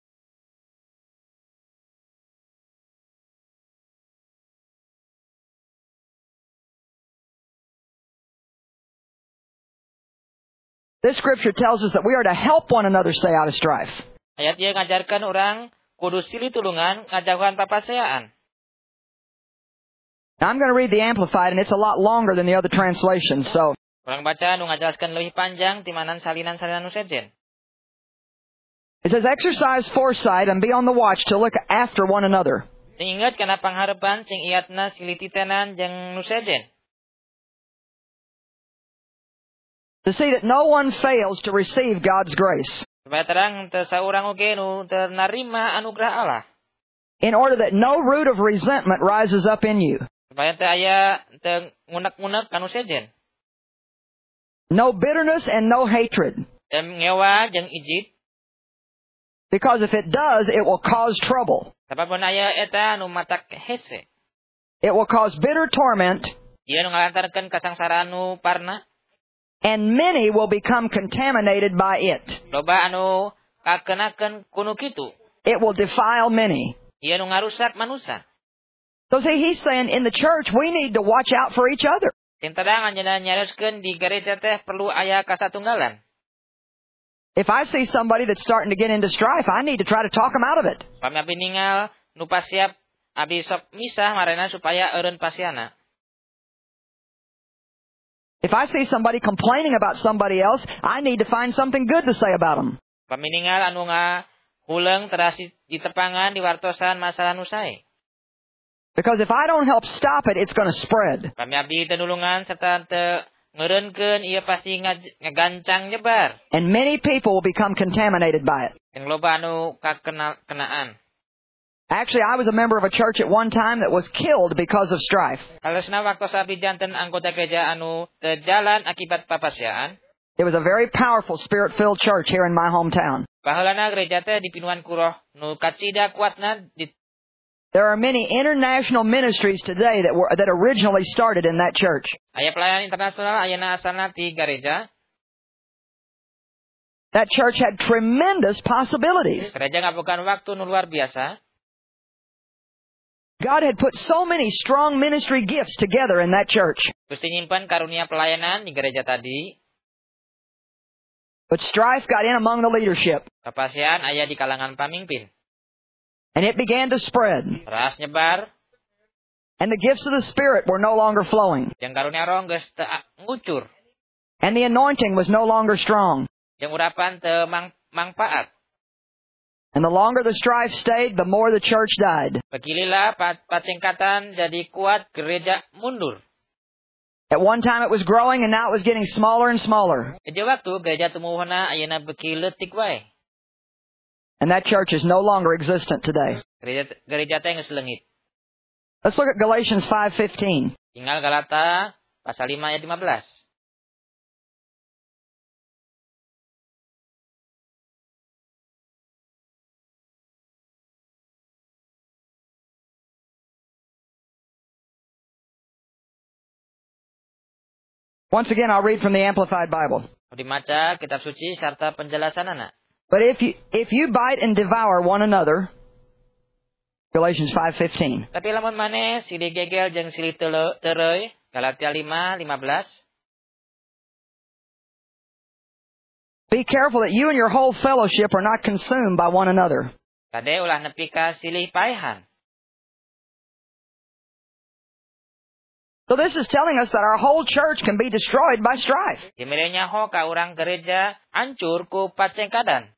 A: This scripture tells us that we are to help one another stay out of strife.
B: Ayat dia ngajarkan orang kudu silih tulungan ngajauhan papaseaan.
A: Now I'm going to read the Amplified, and it's a lot longer than the other translations. So,
B: Orang baca nu ngajelaskeun leuwih panjang timanan salinan-salinan nu sejen.
A: it says, exercise foresight and be on the watch to look after one another.
B: Sing inget kana pangharepan sing iatna silih titenan jeung nu sejen.
A: To see that no one fails to receive God's grace.
B: Supaya terang teu saurang oge nu teu narima anugerah Allah.
A: In order that no root of resentment rises up in you.
B: Supaya teu aya teu ngunek-ngunek kanu sejen.
A: No bitterness and no hatred.
B: Teu ngewa jeung ijit.
A: Because if it does, it will cause trouble.
B: Sabab mun aya eta nu matak hese.
A: It will cause bitter torment.
B: Ieu nu ngalantarkeun kasangsaraan nu parna.
A: And many will become contaminated by it.
B: Loba anu kakenakeun kunu kitu.
A: It will defile many.
B: Ieu nu ngarusak manusia.
A: So see, he's saying in the church, we need to watch out for each other.
B: Sing tadang anjeunna nyareuskeun di gereja teh perlu aya kasatunggalan.
A: If I see somebody that's starting to get into strife, I need to try to talk them out of it.
B: Pami abdi ningal nu pasiap abdi sok misah marena supaya eureun pasiana.
A: If I see somebody complaining about somebody else, I need to find something good to say about them.
B: Pami ningal anu ngahuleung teras di tepangan di wartosan masalah nu sae.
A: Because if I don't help stop it, it's going to spread.
B: Pami abdi teu nulungan sarta teu ngeureunkeun ieu pasti ngagancang nyebar.
A: And many people will become contaminated by it.
B: Jeung loba anu kakena kenaan.
A: Actually, I was a member of a church at one time that was killed because of strife.
B: Halusna waktu sabi janten anggota gereja anu teu jalan akibat papaseaan.
A: It was a very powerful spirit-filled church here in my hometown.
B: Baheulana gereja teh dipinuhan ku roh nu kacida kuatna di.
A: There are many international ministries today that were that originally started in that church.
B: Aya pelayanan internasional ayeuna asalna ti gereja.
A: That church had tremendous possibilities.
B: Gereja ngabogaan waktu nu luar biasa.
A: God had put so many strong ministry gifts together in that church.
B: Gusti nyimpen karunia pelayanan di gereja tadi.
A: But strife got in among the leadership.
B: Papasean aya di kalangan pamimpin.
A: And it began to spread.
B: Teras nyebar.
A: And the gifts of the Spirit were no longer flowing.
B: Jeung karunia roh geus teu ngucur.
A: And the anointing was no longer strong.
B: Jeung urapan teu mang mangpaat.
A: And the longer the strife stayed, the more the church died.
B: Begililah pacengkatan jadi kuat gereja mundur.
A: At one time it was growing and now it was getting smaller and smaller.
B: Eja waktu gereja tumuhuna ayeuna beuki leutik wae.
A: And that church is no longer existent today.
B: Gereja gereja teh geus leungit.
A: Let's look at Galatians five fifteen.
B: Tinggal Galata pasal lima ayat lima belas.
A: Once again, I'll read from the Amplified Bible.
B: Dimaca kitab suci serta penjelasanana.
A: But if you if you bite and devour one another, Galatians five fifteen.
B: Tapi lamun maneh silih gegel jeung silih teureui, Galatia lima lima belas.
A: Be careful that you and your whole fellowship are not consumed by one another.
B: Kade ulah nepi ka silih paehan.
A: So this is telling us that our whole church can be destroyed by strife.
B: Dimerenya ho ka urang gereja hancur ku pacengkadan.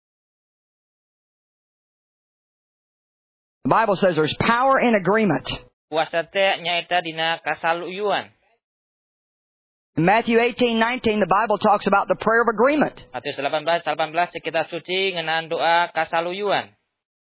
A: The Bible says there's power in agreement.
B: Puasa teh nyaeta dina kasaluyuan.
A: In Matthew eighteen nineteen, the Bible talks about the prayer of agreement.
B: Matius delapan belas delapan belas kitab suci ngeunaan doa kasaluyuan.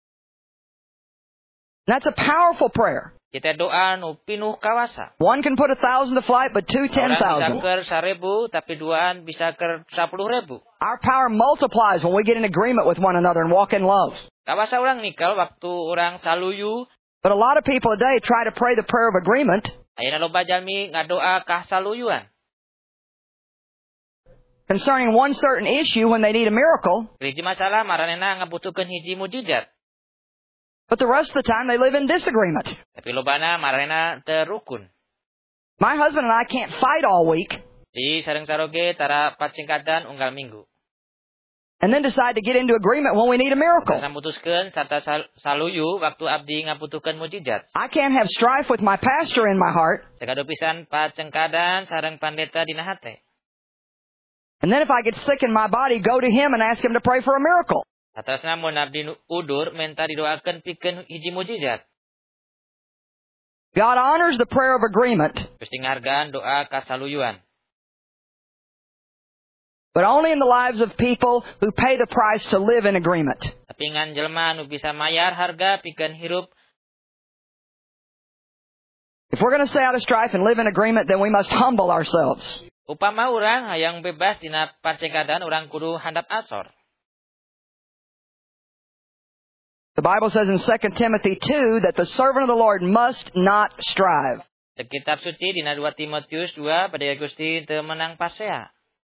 A: That's a powerful prayer.
B: Kita doa nu pinuh kawasa.
A: One can put a thousand to flight, but two ten thousand.
B: Orang bisa ker seribu, tapi duaan bisa ker sepuluh ribu.
A: Our power multiplies when we get in agreement with one another and walk in love.
B: Kawasa orang nikel waktu orang saluyu.
A: But a lot of people today try to pray the prayer of agreement.
B: Ayeuna loba jalmi ngadoa kasaluyuan.
A: Concerning one certain issue when they need a miracle.
B: Hiji masalah maranena ngabutuhkeun hiji mujizat.
A: But the rest of the time they live in disagreement.
B: Tapi lobana maranena teu rukun.
A: My husband and I can't fight all week.
B: Di sareng saroge tara pacingkadan unggal minggu.
A: And then decide to get into agreement when we need a miracle.
B: Karena mutuskeun sarta saluyu waktu abdi ngabutuhkeun mujizat.
A: I can't have strife with my pastor in my heart.
B: Sakado pisan pacengkadan sareng pandeta dina hate.
A: And then if I get sick in my body, go to him and ask him to pray for a miracle.
B: Atasna mun abdi udur minta didoakeun pikeun hiji mujizat.
A: God honors the prayer of agreement.
B: Gusti ngargaan doa kasaluyuan.
A: But only in the lives of people who pay the price to live in agreement.
B: Tapi ngan jelema nu bisa mayar harga pikeun hirup.
A: If we're going to stay out of strife and live in agreement, then we must humble ourselves.
B: Upama urang hayang bebas dina pacengkadan urang kudu handap asor.
A: The Bible says in Second Timothy two that the servant of the Lord must not strive.
B: Di kitab suci dina dua Timotius dua pada Gusti teu menang pasea.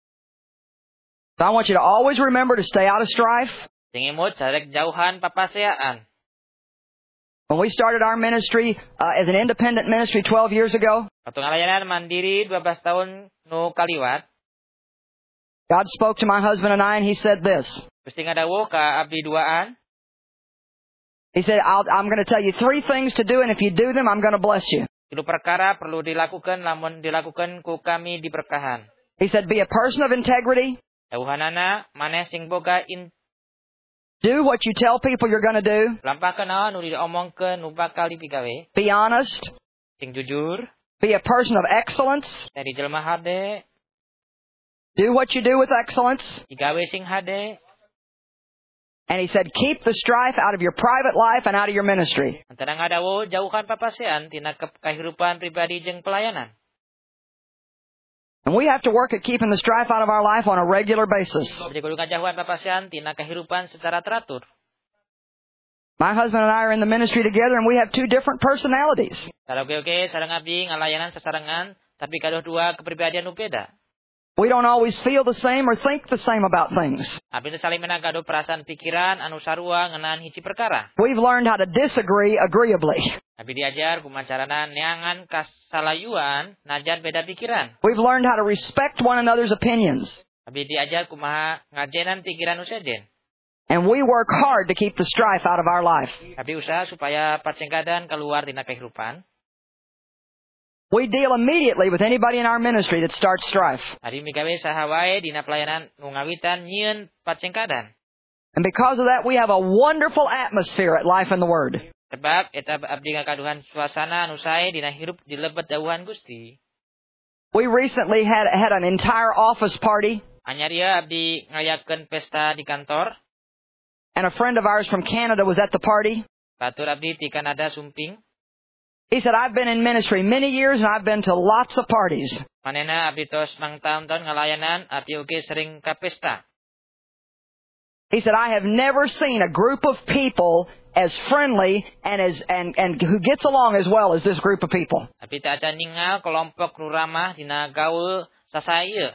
A: So I want you to always remember to stay out of strife.
B: Sing imut sarek jauhan papaseaan.
A: When we started our ministry uh, as an independent ministry twelve years ago,
B: Waktu ngalayanan mandiri dua belas tahun nu kaliwat,
A: God spoke to my husband and I and He said this.
B: Gusti ngadawuh ka abdi duaan.
A: He said, I'll, I'm going to tell you three things to do, and if you do them, I'm going to bless you.
B: Tilu perkara perlu dilakukan, lamun dilakukan ku kami diberkahan.
A: He said, be a person of integrity.
B: Dawuhanana maneh sing boga in.
A: Do what you tell people you're going to do.
B: Lampahkeun naon nu diomongkeun nu bakal dipigawe.
A: Be honest.
B: Sing jujur.
A: Be a person of excellence.
B: Dari jelema hade.
A: Do what you do with excellence.
B: Digawe sing hade.
A: And he said, keep the strife out of your private life and out of your ministry.
B: Antara ngadawo jauhan papasean tina kehidupan pribadi jeung pelayanan.
A: And we have to work at keeping the strife out of our life on a regular basis.
B: Jadi kudu ngajauhan papasean tina kehidupan secara teratur.
A: My husband and I are in the ministry together and we have two different personalities.
B: Saroge-oge sareng abdi ngalayanan sasarengan tapi kadoh dua kepribadian nu beda.
A: We don't always feel the same or think the same about things.
B: Abdi saling menangkado perasaan pikiran anu sarua ngeunaan hiji perkara.
A: We've learned how to disagree agreeably.
B: Abdi diajar kumaha carana neangan kasalayuan najan beda pikiran.
A: We've learned how to respect one another's opinions.
B: Abdi diajar kumaha ngajenan pikiran nu sejen.
A: And we work hard to keep the strife out of our life.
B: Abdi usaha supaya pacengkadan keluar dina kehidupan.
A: We deal immediately with anybody in our ministry that starts strife.
B: Ari migawe saha wae dina pelayanan nu ngawitan nyieun pacengkadan.
A: And because of that, we have a wonderful atmosphere at Life in the Word.
B: Sebab eta abdi ngakaduhan suasana anu sae dina hirup di lebet dawuhan Gusti.
A: We recently had had an entire office party,
B: Anyar ieu abdi ngayakeun pesta di kantor.
A: and a friend of ours from Canada was at the party.
B: Batur abdi ti Kanada sumping.
A: He said, I've been in ministry many years and I've been to lots of parties.
B: Manehna abdi tos mang taon-taon ngalayanan, abdi oge sering ka pesta.
A: He said, I have never seen a group of people as friendly and as and, and who gets along as well as this group of people.
B: Abdi teu acan ningal kelompok nu ramah dina gaul sasaieu.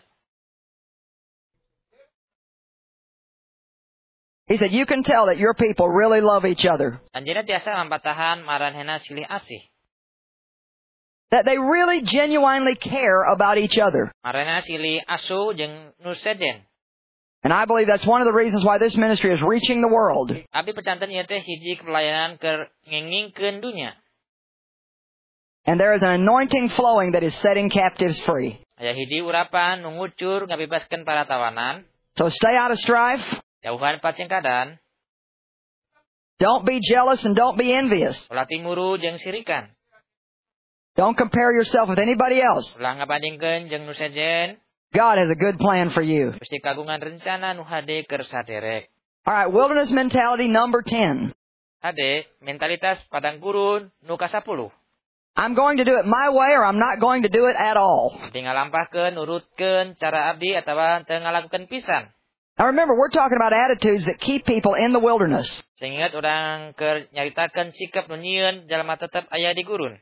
A: He said, you can tell that your people really love each other.
B: Anjeunna tiasa mampatahan maranehna silih asih.
A: That they really genuinely care about each other.
B: Maranehna silih asuh jeung nu seden.
A: And I believe that's one of the reasons why this ministry is reaching the world.
B: Abdi percanten ieu teh hiji pelayanan keur ngengingkeun dunya.
A: And there is an anointing flowing that is setting captives free.
B: Aya hiji urapan nu ngucur ngabebaskeun para tawanan.
A: So stay out of strife.
B: Jauhan pacengkadan.
A: Don't be jealous and don't be envious.
B: Ulah timuru jeung sirikan.
A: Don't compare yourself with anybody else.
B: Ulah ngabandingkeun jeung nu sejen.
A: God has a good plan for you.
B: Gusti kagungan rencana nu hade keur saderek.
A: All right, wilderness mentality number ten.
B: Hade mentalitas padang gurun nu kasapuluh.
A: I'm going to do it my way or I'm not going to do it at all.
B: Abdi ngalampahkeun nurutkeun cara abdi atawa teu ngalakukeun pisan.
A: Now remember, we're talking about attitudes that keep people in the wilderness.
B: Seingat urang keur nyaritakeun sikap nu nyieun jalma tetep aya di gurun.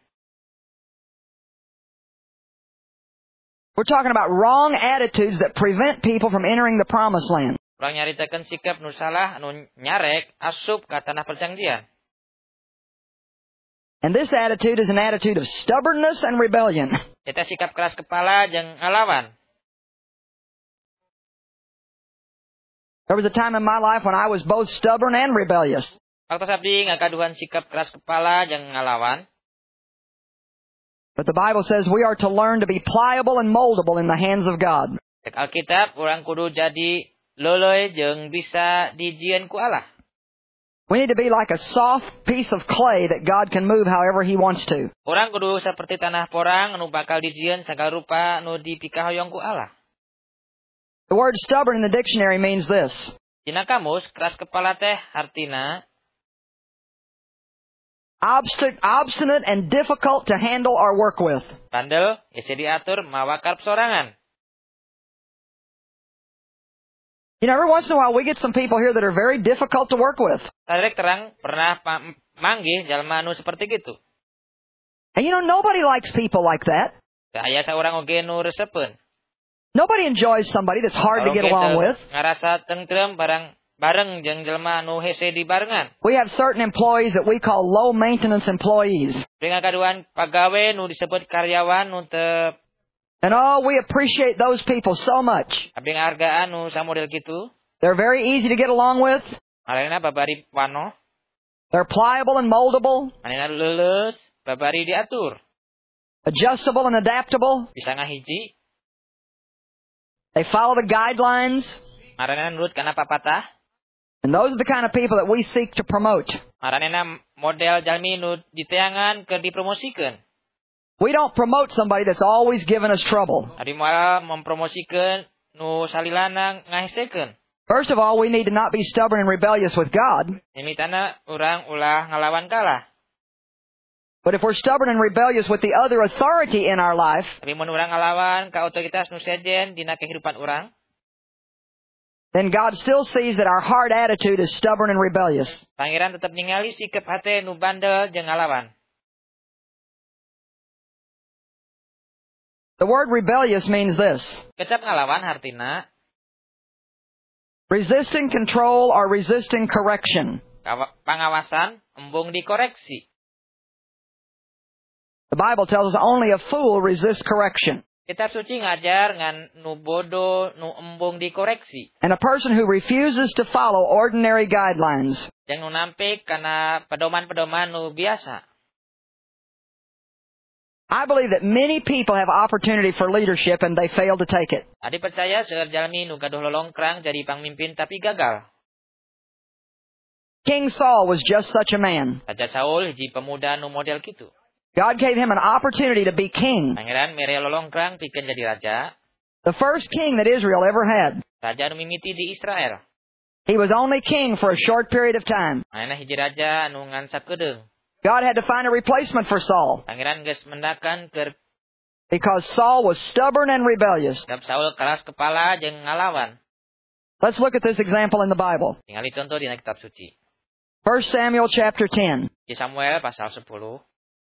A: We're talking about wrong attitudes that prevent people from entering the promised land.
B: Urang nyaritakeun sikap nu salah nu nyarek asup ka tanah perjanjian.
A: And this attitude is an attitude of stubbornness and rebellion.
B: Eta sikap keras kepala jeung ngalawan.
A: There was a time in my life when I was both stubborn and rebellious.
B: Waktu abdi ngakaduhan sikap keras kepala jeung ngalawan.
A: But the Bible says we are to learn to be pliable and moldable in the hands of God.
B: Cek Alkitab, urang kudu jadi leuleui jeung bisa dijieun ku Allah.
A: We need to be like a soft piece of clay that God can move however He wants to.
B: Urang kudu saperti tanah porang anu bakal dijieun sagala rupa nu dipikahoyong ku Allah.
A: The word stubborn in the dictionary means this.
B: Dina kamus, keras kepala teh artina
A: Obstinate, obstinate and difficult to handle or work with.
B: bandel, isi diatur, mawa karep sorangan.
A: You know, every once in a while we get some people here that are very difficult to work with.
B: Saderek terang pernah manggih jalma nu seperti gitu.
A: And you know, nobody likes people like that.
B: Teu aya saurang oge nu resepeun.
A: Nobody enjoys somebody that's hard to get along with.
B: Ngarasa tentrem bareng bareng jeung jelma nu hese di barengan.
A: We have certain employees that we call low maintenance employees.
B: Dengan kaduan pagawe nu disebut karyawan nu teu.
A: And oh, we appreciate those people so much.
B: Abdi ngahargaan nu samodel kitu.
A: They're very easy to get along with.
B: Manehna babari wano.
A: They're pliable and moldable.
B: Manehna leuleus, babari diatur.
A: Adjustable and adaptable.
B: Bisa ngahiji.
A: They follow the guidelines.
B: Maranehna nurut kana papatah.
A: And those are the kind of people that we seek to promote.
B: Maranehna model jalmi nu diteangan keur dipromosikeun.
A: We don't promote somebody that's always giving us trouble.
B: Abdi moal mempromosikeun nu salilana ngahesekeun.
A: First of all, we need to not be stubborn and rebellious with God.
B: Mimitana urang ulah ngalawan kalah.
A: But if we're stubborn and rebellious with the other authority in our life,
B: Tapi mun urang ngalawan ka otoritas nu sejen dina kehidupan urang,
A: then God still sees that our heart attitude is stubborn and rebellious.
B: Pangeran tetep ningali sikap hate nu bandel jeung ngalawan.
A: The word rebellious means this.
B: Kecap ngalawan hartina
A: Resisting control or resisting correction.
B: Pangawasan embung dikoreksi.
A: The Bible tells us only a fool resists correction.
B: Kitab suci ngajar ngan nu bodoh nu embung dikoreksi.
A: And a person who refuses to follow ordinary guidelines.
B: Jeung nu nampik kana pedoman-pedoman nu biasa.
A: I believe that many people have opportunity for leadership and they fail to take it.
B: Adi percaya seueur jalmi nu gaduh lolongkrang jadi pangmimpin tapi gagal.
A: King Saul was just such a man.
B: Raja Saul hiji pemuda nu model kitu.
A: God gave him an opportunity to be king.
B: Pangeran mere lolongkrang pikeun jadi raja.
A: The first king that Israel ever had.
B: Raja anu mimiti di Israel.
A: He was only king for a short period of time.
B: Manehna hiji raja anu ngan sakedeung.
A: God had to find a replacement for Saul.
B: Pangeran geus mendakan keur
A: Because Saul was stubborn and rebellious.
B: Sebab Saul keras kepala jeung ngalawan.
A: Let's look at this example in the Bible.
B: Tingali contoh dina kitab suci.
A: First Samuel chapter ten.
B: Di Samuel pasal sepuluh.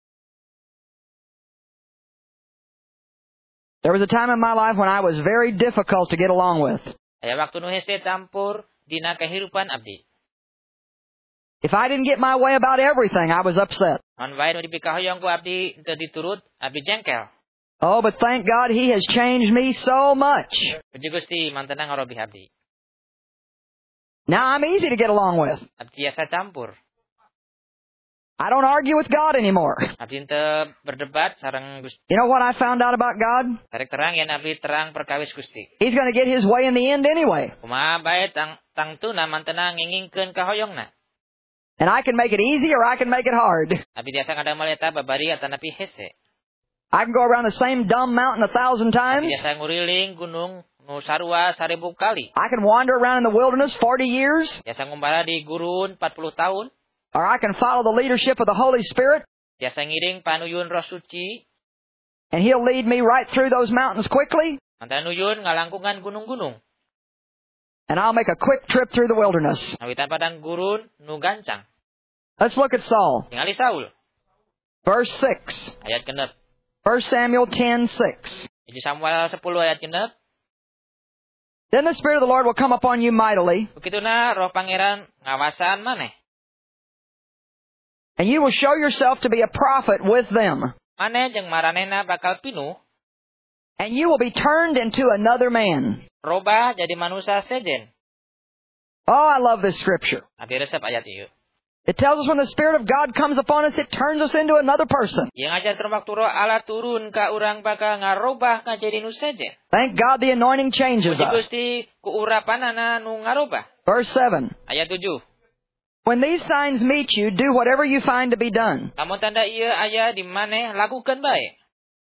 A: There was a time in my life when I was very difficult to get along with.
B: Aya waktu nu hese campur dina kehidupan abdi.
A: If I didn't get my way about everything, I was upset.
B: Mun wae nu dipikahoyong ku abdi teu diturut, abdi jengkel.
A: Oh, but thank God he has changed me so much.
B: Puji Gusti mantenna ngarobih abdi.
A: Now I'm easy to get along with.
B: Abdi tiasa campur.
A: I don't argue with God anymore.
B: Abdi teu berdebat sareng Gusti.
A: You know what I found out about God?
B: Tarek terang yen abdi terang perkawis Gusti.
A: He's going to get his way in the end anyway.
B: Kumaha bae tang tangtuna mantenna ngingingkeun kahoyongna.
A: And I can make it easy or I can make it hard.
B: Abdi tiasa ngadamel eta babari atanapi hese.
A: I can go around the same dumb mountain a thousand times.
B: Abdi tiasa nguriling gunung nu sarua seribu kali.
A: I can wander around in the wilderness forty years.
B: Tiasa ngumbara di gurun empat puluh tahun.
A: Or I can follow the leadership of the Holy Spirit.
B: Tiasa ngiring panuyun Roh Suci.
A: And He'll lead me right through those mountains quickly.
B: Mantan nuyun ngalangkungan gunung-gunung.
A: And I'll make a quick trip through the wilderness.
B: Nawitan padang gurun nu gancang.
A: Let's look at Saul.
B: Tingali Saul.
A: Verse six.
B: Ayat genep.
A: First Samuel ten six.
B: Di Samuel sepuluh ayat genep.
A: Then the Spirit of the Lord will come upon you mightily.
B: Begituna roh pangeran ngawasan maneh.
A: And you will show yourself to be a prophet with them.
B: Maneh jeung maranehna bakal pinuh.
A: And you will be turned into another man.
B: Robah jadi manusia sejen.
A: Oh, I love this scripture.
B: Abdi resep ayat ieu.
A: It tells us when the Spirit of God comes upon us, it turns us into another person.
B: Yang ngajarkeun waktu roh Allah turun ka urang bakal ngarobah ka jadi nu sejen.
A: Thank God the anointing changes
B: Puji
A: us.
B: Gusti ku urapanana nu ngarobah.
A: Verse seven.
B: Ayat tujuh.
A: When these signs meet you, do whatever you find to be done.
B: Lamun tanda ieu aya di maneh lakukeun bae.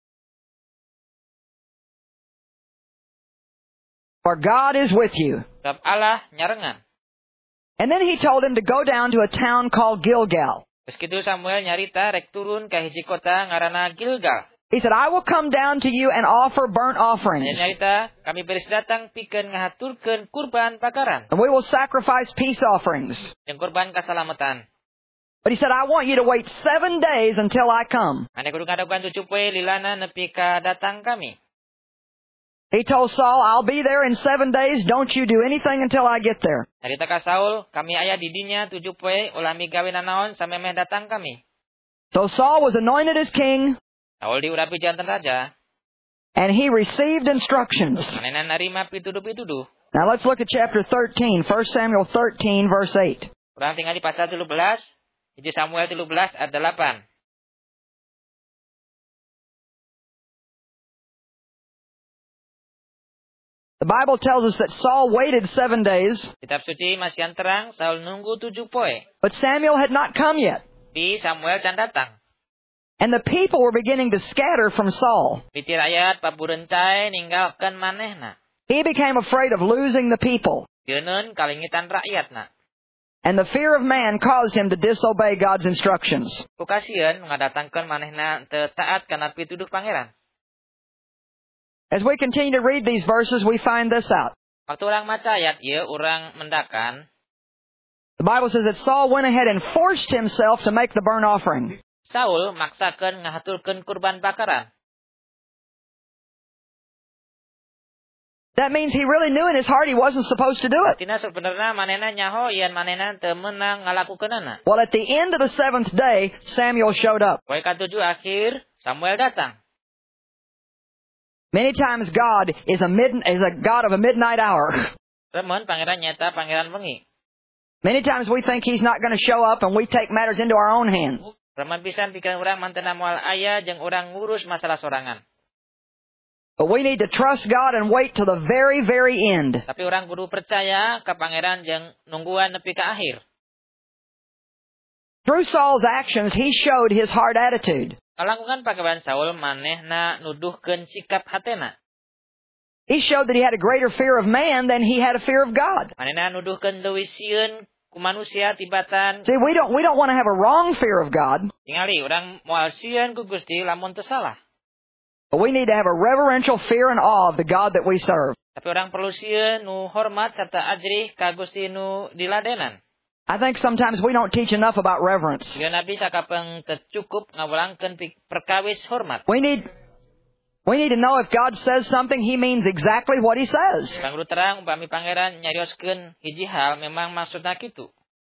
A: For God is with you.
B: Sebab Allah nyarengan.
A: And then he told him to go down to a town called Gilgal.
B: Terus kitu Samuel nyarita rek turun ka hiji kota ngaranna Gilgal.
A: He said, I will come down to you and offer burnt offerings.
B: Dan nyarita kami beris datang pikeun ngahaturkeun kurban bakaran.
A: And we will sacrifice peace offerings.
B: Jeung kurban kasalamatan.
A: But he said, I want you to wait seven days until I come.
B: Maneh kudu ngadogan tujuh poe lilana nepi ka datang kami.
A: He told Saul, I'll be there in seven days. Don't you do anything until I get there.
B: Nyarita ka Saul, kami aya di dinya tujuh poe ulah migawe nanaon samemeh datang kami.
A: So Saul was anointed as king.
B: Saul diurapi janten raja.
A: And he received instructions.
B: Manehna narima pituduh-pituduh.
A: Now let's look at chapter thirteen, First Samuel thirteen, verse eight.
B: Urang tinggal di pasal tilu belas, hiji Samuel tilu belas ayat delapan.
A: The Bible tells us that Saul waited seven days.
B: Kitab suci masihan terang, Saul nunggu tujuh poe.
A: But Samuel had not come yet.
B: Di Samuel can datang.
A: And the people were beginning to scatter from Saul.
B: Piti rakyat paburencai ninggalkeun manehna.
A: He became afraid of losing the people.
B: Geuneun kalingitan rakyatna.
A: And the fear of man caused him to disobey God's instructions.
B: Ku kasieun ngadatangkeun manehna teu taat kana pituduh pangeran.
A: As we continue to read these verses, we find this out.
B: Waktu urang maca ayat ieu urang mendakan.
A: The Bible says that Saul went ahead and forced himself to make the burnt offering.
B: Saul maksakeun ngahaturkeun kurban bakaran.
A: That means he really knew in his heart he wasn't supposed to do it.
B: Artina sebenarnya manehna nyaho yen manehna teu meunang ngalakukeunana.
A: Well, at the end of the seventh day, Samuel showed up.
B: Poe katujuh akhir Samuel datang.
A: Many times God is a mid, is a God of a midnight hour.
B: Remen pangeran nyata pangeran wengi.
A: Many times we think he's not going to show up and we take matters into our own hands.
B: Remen pisan pikiran urang mantena moal aya jeung urang ngurus masalah sorangan.
A: But we need to trust God and wait till the very, very end.
B: Tapi urang kudu percaya ka pangeran jeung nungguan nepi ka akhir.
A: Through Saul's actions, he showed his hard attitude.
B: Kalangkungan pagawean Saul manehna nuduhkeun sikap hatena.
A: He showed that he had a greater fear of man than he had a fear of God.
B: Manehna nuduhkeun leuwih sieun ku manusia tibatan.
A: See, we don't we don't want to have a wrong fear of God.
B: Tingali urang moal sieun ku Gusti lamun teu salah.
A: But we need to have a reverential fear and awe of the God that we serve.
B: Tapi orang perlu sieun nu hormat sarta ajrih ka Gusti nu diladenan.
A: I think sometimes we don't teach enough about reverence.
B: Yeuna nabi sakapeng teu cukup ngawulangkeun perkawis hormat.
A: We need we need to know if God says something, He means exactly what He says.
B: Kanggo terang upami pangeran nyarioskeun hiji hal memang maksudna kitu.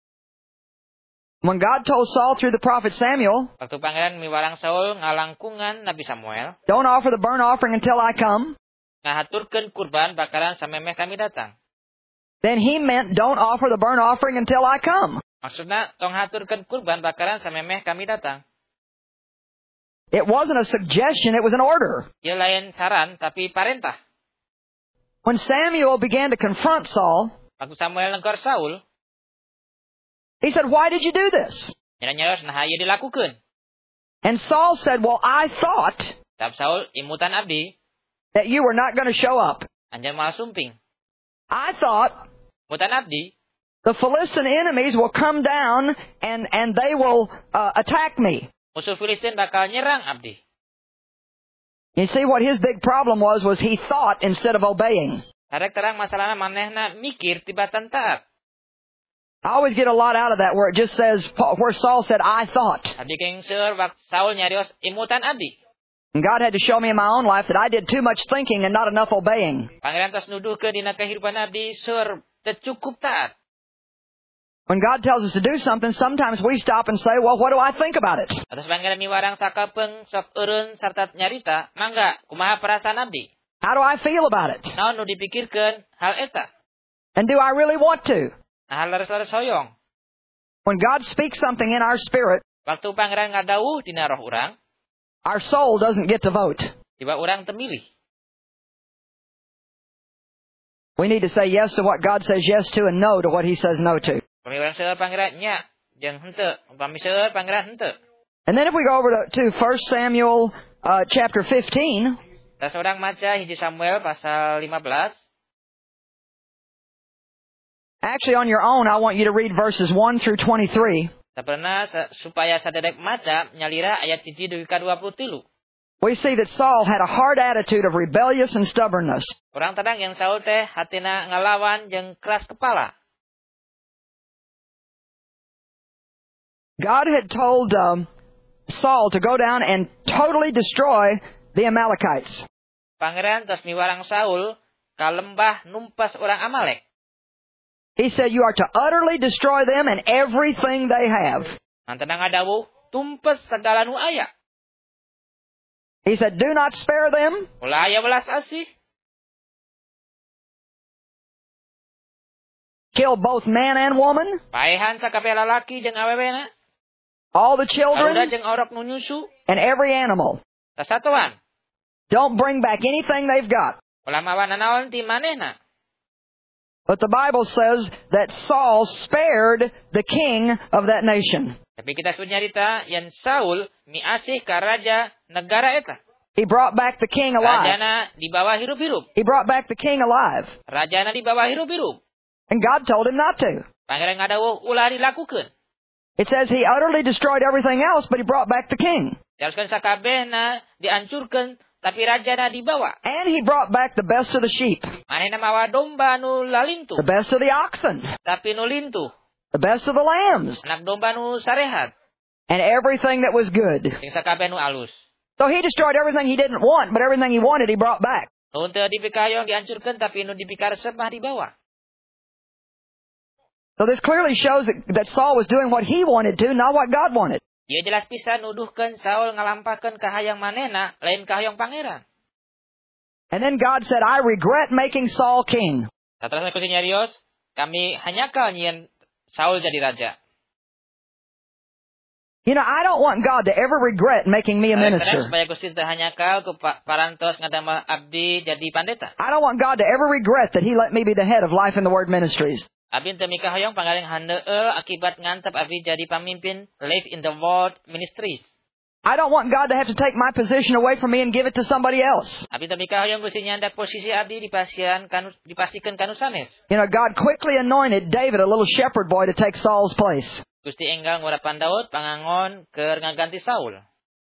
A: When God told Saul through the prophet Samuel,
B: waktu pangeran miwarang Saul ngalangkungan Nabi Samuel,
A: don't offer the burnt offering until I come.
B: Ngahaturkeun kurban bakaran samemeh kami datang.
A: Then he meant don't offer the burnt offering until I come.
B: Maksudna tong haturkeun kurban bakaran samemeh kami datang.
A: It wasn't a suggestion, it was an order.
B: Ieu lain saran tapi parentah.
A: When Samuel began to confront Saul,
B: waktu Samuel negor Saul,
A: he said, "Why did you do this?"
B: Nyara-nyaros nah ieu dilakukeun.
A: And Saul said, "Well, I thought
B: Tab Saul imutan abdi
A: that you were not going to show up.
B: anjeun moal sumping.
A: I thought
B: Mutan abdi
A: the Philistine enemies will come down and and they will uh, attack me."
B: musuh Filistin bakal nyerang abdi.
A: You see what his big problem was was he thought instead of obeying.
B: Tarek terang masalahna manehna mikir tibatan taat.
A: I always get a lot out of that where it just says, where Saul said, "I thought."
B: Abdi keng seur wak Saul nyarios imutan abdi.
A: And God had to show me in my own life that I did too much thinking and not enough obeying.
B: Pangeran tos nuduhkeun dina kehidupan abdi seur teu cukup taat.
A: When God tells us to do something, sometimes we stop and say, "Well, what do I think about it?"
B: Atas pangeran miwarang sakapeung sok eureun sarta nyarita, mangga kumaha perasaan abdi?
A: How do I feel about it?
B: Naon nu dipikirkeun hal eta?
A: And do I really want to?
B: Nah hal leres-leres hoyong.
A: When God speaks something in our spirit,
B: waktu pangeran ngadawuh dina roh urang,
A: our soul doesn't get to vote.
B: tiba urang teu milih.
A: We need to say yes to what God says yes to and no to what He says no to.
B: Upami urang seueur pangeran nya jeung henteu, upami seueur pangeran henteu.
A: And then if we go over to, to First Samuel uh, chapter fifteen,
B: Tas urang maca hiji Samuel pasal lima belas.
A: actually on your own, I want you to read verses one through twenty-three.
B: Sabeuna supaya sadedek maca nyalira ayat hiji dugi ka dua puluh tilu.
A: We see that Saul had a hard attitude of rebellious and stubbornness.
B: Urang tadang yang Saul teh hatina ngalawan jeung keras kepala.
A: God had told um, Saul to go down and totally destroy the Amalekites.
B: Pangeran tos miwarang Saul ka lembah numpas orang Amalek.
A: He said, "You are to utterly destroy them and everything they have."
B: Antena ngadawuh tumpes segala nu aya.
A: He said, "Do not spare them."
B: Ulah aya welas asih.
A: Kill both man and woman,
B: Paehan sakabeh lalaki jeung awewena.
A: all the
B: Karuda
A: children,
B: jeung orok nu nyusu.
A: and every animal.
B: Tasatuan.
A: Don't bring back anything they've got.
B: Ulah mawa nanaon ti manehna.
A: But the Bible says that Saul spared the king of that nation.
B: Tapi kita sudah nyarita yang Saul miasih ka raja negara eta.
A: He brought back the king alive.
B: Rajana di bawah hirup-hirup.
A: He brought back the king alive.
B: Rajana di bawah hirup-hirup.
A: And God told him not to.
B: Pangeran ngadawuh ulah dilakukeun.
A: It says he utterly destroyed everything else, but he brought back the king.
B: Teruskan sakabehna dihancurkeun, tapi rajana dibawa.
A: And he brought back the best of the sheep,
B: Manehna mawa domba nu lalintu,
A: the best of the oxen,
B: tapi nu lintuh.
A: the best of the lambs,
B: Anak domba nu sarehat,
A: and everything that was good.
B: jeung sakabeh nu alus.
A: So he destroyed everything he didn't want, but everything he wanted he brought back.
B: Nu teu dipikayong dihancurkeun, tapi nu dipikaresep mah dibawa.
A: So this clearly shows that, that Saul was doing what he wanted to, not what God wanted.
B: Ieu jelas pisan nuduhkeun Saul ngalampahkeun kahayang manehna, lain kahayang pangeran.
A: And then God said, "I regret making Saul king."
B: Saterusna Gusti nyarios, kami hanyakal nyieun Saul jadi raja.
A: You know, I don't want God to ever regret making me a minister.
B: Supaya Gusti teu hanyakal ku parantos ngadamel abdi jadi pandeta.
A: I don't want God to ever regret that He let me be the head of Life in the Word Ministries.
B: Abdi teu mikahoyong pangaring handeueul akibat ngantep abdi jadi pamimpin Life in the World Ministries.
A: I don't want God to have to take my position away from me and give it to somebody else.
B: Abi tapi kahoyong Gusti nyandak posisi abdi dipasian kanu dipasikeun kanu sanes.
A: You know, God quickly anointed David, a little shepherd boy, to take Saul's place.
B: Gusti enggal ngurapan Daud pangangon keur ngaganti Saul.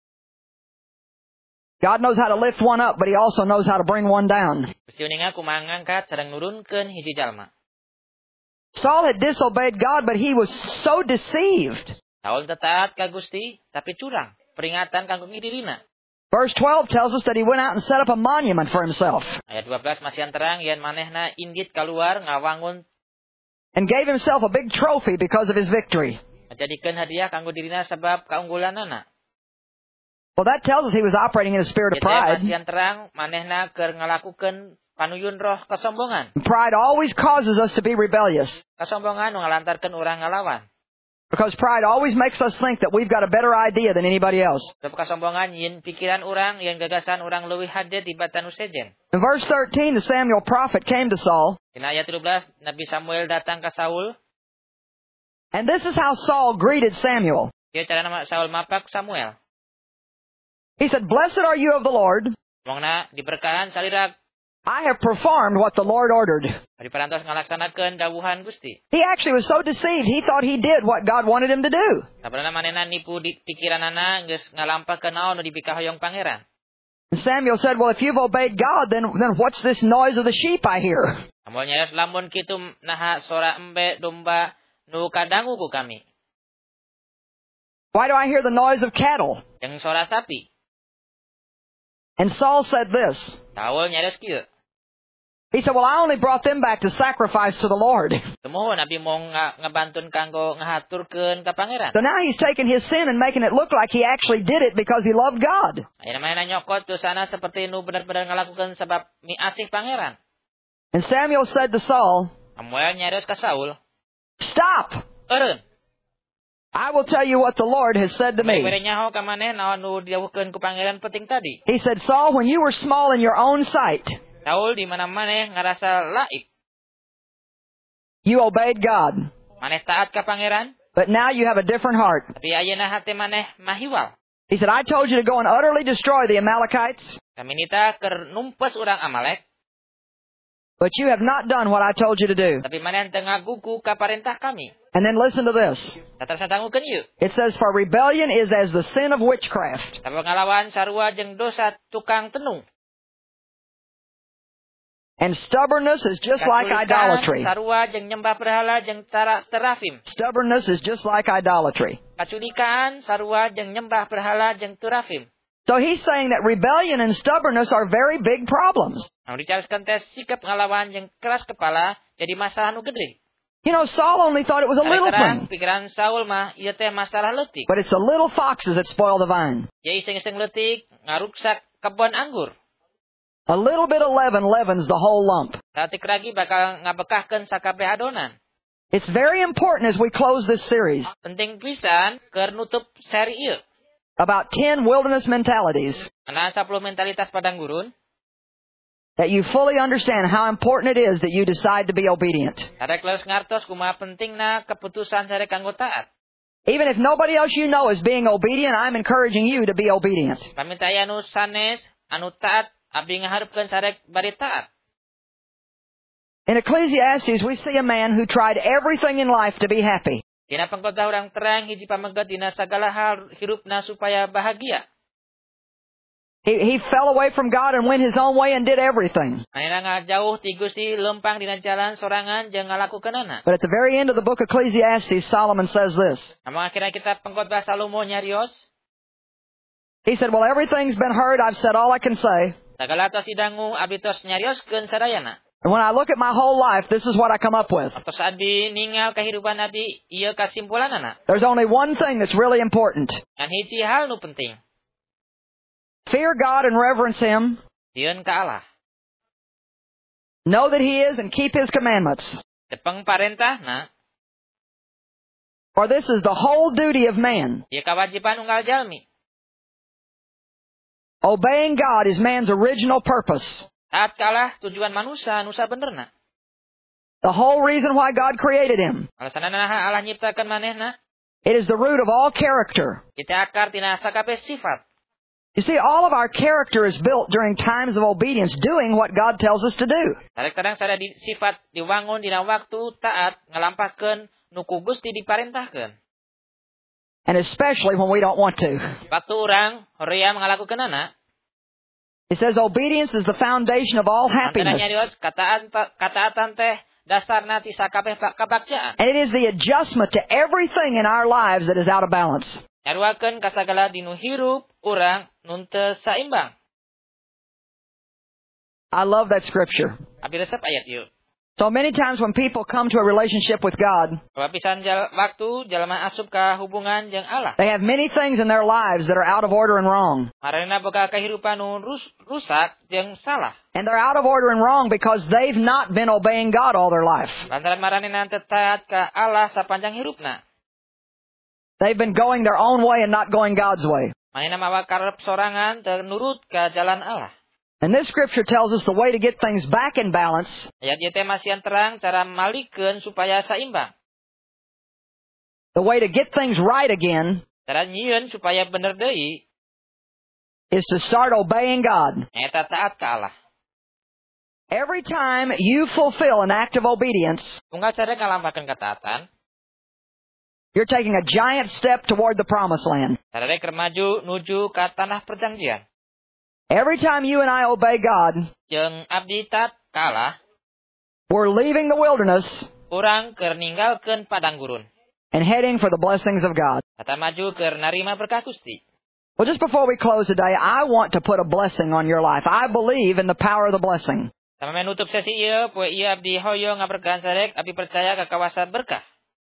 A: God knows how to lift one up, but He also knows how to bring one down.
B: Gusti uninga kumaha ngangkat sareng nurunkeun hiji jalma.
A: Saul had disobeyed God, but he was so deceived.
B: Saul taat ka Gusti, tapi curang. Peringatan kanggo ngidirina.
A: Verse twelve tells us that he went out and set up a monument for himself.
B: Ayat dua belas masih terang yen manehna inggit kaluar ngawangun
A: and gave himself a big trophy because of his victory.
B: Jadikeun hadiah kanggo dirina sebab kaunggulanana.
A: Well, that tells us he was operating in a spirit of pride.
B: Masih terang manehna keur ngalakukeun panuyun roh kesombongan.
A: Pride always causes us to be rebellious.
B: Kesombongan nu ngalantarkeun urang ngalawan.
A: Because pride always makes us think that we've got a better idea than anybody else.
B: Sebab kesombongan yin pikiran urang, yin gagasan urang leuwih hade tibatan nu sejen.
A: In verse thirteen, the Samuel prophet came to Saul.
B: Dina ayat tilu belas, Nabi Samuel datang ke Saul.
A: And this is how Saul greeted Samuel.
B: Dia cara nama Saul mapak Samuel.
A: He said, "Blessed are you of the Lord.
B: Mongna diberkahan salira.
A: I have performed what the Lord ordered."
B: Ari parantos ngalaksanakeun dawuhan Gusti.
A: He actually was so deceived, he thought he did what God wanted him to do.
B: Sabenerna manehna nipu di pikiranana geus ngalampakeun naon nu dipikahoyong pangeran.
A: And Samuel said, "Well, if you've obeyed God, then then what's this noise of the sheep I hear?"
B: Samuel nyaos lamun kitu naha sora embe domba nu kadangu ku kami.
A: Why do I hear the noise of cattle?
B: Jeung sora sapi.
A: And Saul said this.
B: Saul nyaos kieu.
A: He said, "Well, I only brought them back to sacrifice to the Lord."
B: Semohon abi mong ngabantun kanggo ngahaturkeun ka pangeran.
A: So now he's taking his sin and making it look like he actually did it because he loved God.
B: Ayeuna manehna nyokot dosana seperti nu bener-bener ngalakukeun sebab miasih pangeran.
A: And Samuel said to Saul,
B: Samuel nyaos ka Saul,
A: "Stop!
B: Eureun.
A: I will tell you what the Lord has said to me."
B: Mere nyaho ka maneh naon nu didawuhkeun ku pangeran penting tadi.
A: He said, "Saul, when you were small in your own sight,
B: Saul di mana maneh ngarasa laik.
A: you obeyed God.
B: Maneh taat ka pangeran,
A: But now you have a different heart."
B: tapi ayeuna hate maneh mahiwal.
A: He said, "I told you to go and utterly destroy the Amalekites,
B: Kami nita keur numpes urang Amalek,
A: but you have not done what I told you to do."
B: tapi maneh teu ngagugu ka parentah kami.
A: And then listen to this.
B: Tatarsa dangukeun ieu.
A: It says, "For rebellion is as the sin of witchcraft."
B: Sabab ngalawan sarua jeung dosa tukang tenung.
A: And stubbornness is just like idolatry.
B: Sarua jeung nyembah berhala jeung tara terafim.
A: Stubbornness is just like idolatry.
B: Kaculikaan sarua jeung nyembah berhala jeung terafim.
A: So he's saying that rebellion and stubbornness are very big problems.
B: Anu dicaroskeun teh sikap ngalawan jeung keras kepala jadi masalah nu gede.
A: You know, Saul only thought it was a little
B: Terang,
A: thing.
B: pikiran Saul mah ieu teh masalah leutik.
A: But it's the little foxes that spoil the vine.
B: Ya iseng-iseng leutik ngaruksak kebon anggur.
A: A little bit of leaven leavens the whole lump.
B: Saeutik ragi bakal ngabekahkeun sakabeh adonan.
A: It's very important as we close this series
B: Penting pisan keur nutup seri ieu.
A: about ten wilderness mentalities
B: Ana sepuluh mentalitas padang gurun.
A: that you fully understand how important it is that you decide to be obedient.
B: Sarek leus ngartos kumaha pentingna keputusan sarek kanggo taat.
A: Even if nobody else you know is being obedient, I'm encouraging you to be obedient.
B: Pamintaya anu sanes anu taat abdi ngaharepkeun sarek bari taat.
A: In Ecclesiastes, we see a man who tried everything in life to be happy.
B: Dina pangkhotbah urang terang hiji pamegat dina sagala hal hirupna supaya bahagia.
A: He, he fell away from God and went his own way and did everything.
B: Manehna ngajauh ti Gusti lempang dina jalan sorangan jeung ngalakukeunana.
A: But at the very end of the book of Ecclesiastes, Solomon says this.
B: Amang akhirna kitab pangkhotbah Salomo nyarios.
A: He said, "Well, everything's been heard. I've said all I can say.
B: Sagala tos idangu abdi tos nyarioskeun sadayana.
A: And when I look at my whole life, this is what I come up with.
B: Tos abdi ningal kahirupan abdi ieu kasimpulanana.
A: There's only one thing that's really important.
B: Ngan hiji hal nu penting.
A: Fear God and reverence Him.
B: Dieun ka Allah.
A: Know that He is and keep His commandments.
B: Tepeng parentahna,
A: For this is the whole duty of man.
B: ieu kawajiban unggal jalmi.
A: Obeying God is man's original purpose.
B: Taat ka Allah tujuan manusia anu sabenerna.
A: The whole reason why God created him
B: Alasanna naha Allah nyiptakeun manehna
A: It is the root of all character.
B: Kita akar tina sakabeh sifat.
A: You see, all of our character is built during times of obedience, doing what God tells us to do.
B: Kadang-kadang sada di, sifat diwangun dina waktu taat ngalampahkeun nu ku Gusti diparentahkeun.
A: And especially when we don't want to.
B: Waktu orang hoream ngalakukeunana,
A: it says obedience is the foundation of all happiness.
B: Antara nyarios kataan kataatan teh dasarna ti sakabeh kabagjaaan.
A: And it is the adjustment to everything in our lives that is out of balance.
B: Nyaruakeun ka sagala dinu hirup urang nun teu saimbang.
A: I love that scripture.
B: Abi resep ayat ieu.
A: So many times when people come to a relationship with God,
B: Pisan jal, waktu jalma asup ka hubungan jeung Allah.
A: they have many things in their lives that are out of order and wrong.
B: Marana boga kahirupan nu rus, rusak jeung salah.
A: And they're out of order and wrong because they've not been obeying God all their life.
B: Lantaran maranina teu taat ka Allah sapanjang hirupna.
A: They've been going their own way and not going God's way.
B: Manehna mawa karep sorangan teu nurut ka jalan Allah.
A: And this scripture tells us the way to get things back in balance.
B: Ayat ieu teh masih terang cara malikeun supaya saimbang.
A: The way to get things right again
B: Cara nyieun supaya bener deui
A: is to start obeying God.
B: eta taat ka Allah.
A: Every time you fulfill an act of obedience,
B: Tunggal cara ngalampakeun kataatan,
A: you're taking a giant step toward the promised land.
B: sareng keur maju nuju ka tanah perjanjian.
A: Every time you and I obey God,
B: Jeung abdi taat ka Allah,
A: we're leaving the wilderness
B: urang keur ninggalkeun padang gurun.
A: and heading for the blessings of God.
B: Kata maju keur narima berkah Gusti.
A: Well, just before we close today, I want to put a blessing on your life. I believe in the power of the blessing.
B: Sama menutup sesi ieu, poe ieu abdi hoyong ngaberkahan sareng, abdi percaya ka kawasa berkah.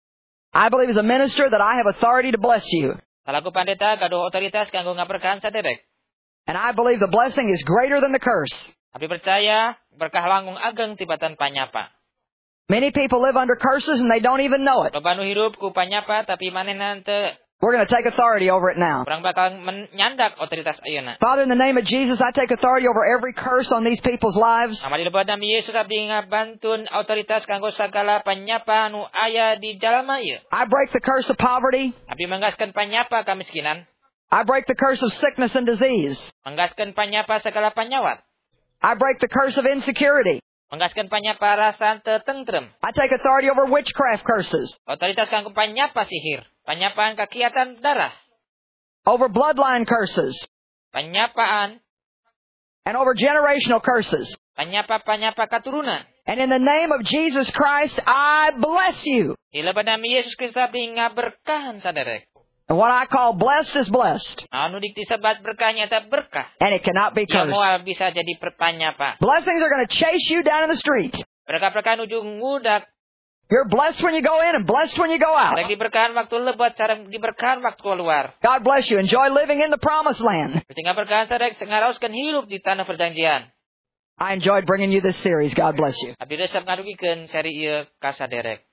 A: I believe as a minister that I have authority to bless you.
B: Salaku pandeta gaduh otoritas kanggo ngaberkahan saderek.
A: And I believe the blessing is greater than the curse.
B: Abdi percaya berkah langkung ageng tibatan panyapa.
A: Many people live under curses and they don't even know it.
B: Loba nu hirup ku panyapa tapi manehna teu
A: We're going to take authority over it now.
B: urang bakal nyandak otoritas ayeuna.
A: Father, in the name of Jesus, I take authority over every curse on these people's lives.
B: Nama di lebat Nabi Yesus abdi ngabantun otoritas kanggo sagala panyapa nu aya di jalma ieu.
A: I break the curse of poverty.
B: Abdi menggaskeun panyapa kamiskinan.
A: I break the curse of sickness and disease.
B: Menggaskeun panyapa segala panyawat.
A: I break the curse of insecurity.
B: Menggaskeun panyapa rasa teu tentrem.
A: I take authority over witchcraft curses,
B: Otoritas kanggo panyapa sihir, panyapaan kakiatan darah,
A: over bloodline curses,
B: panyapaan,
A: and over generational curses.
B: panyapa-panyapa katurunan.
A: And in the name of Jesus Christ, I bless you.
B: Di lebat Nabi Yesus Kristus abdi ngaberkahan saderek.
A: And what I call blessed is blessed.
B: Anu disebat berkahnya eta berkah.
A: And it cannot be
B: Yang
A: cursed.
B: moal bisa jadi perpanyapa.
A: Blessings are going to chase you down in the street.
B: Berkah-berkah nuju ngudak.
A: You're blessed when you go in and blessed when you go out.
B: Sareng diberkahan waktu lebat, sareng diberkahan waktu keluar.
A: God bless you. Enjoy living in the promised land.
B: Gusti ngaberkahan sareng ngaraoskeun hirup di tanah perjanjian.
A: I enjoyed bringing you this series. God bless you.
B: Abdi resep ngadugikeun seri ieu ka saderek.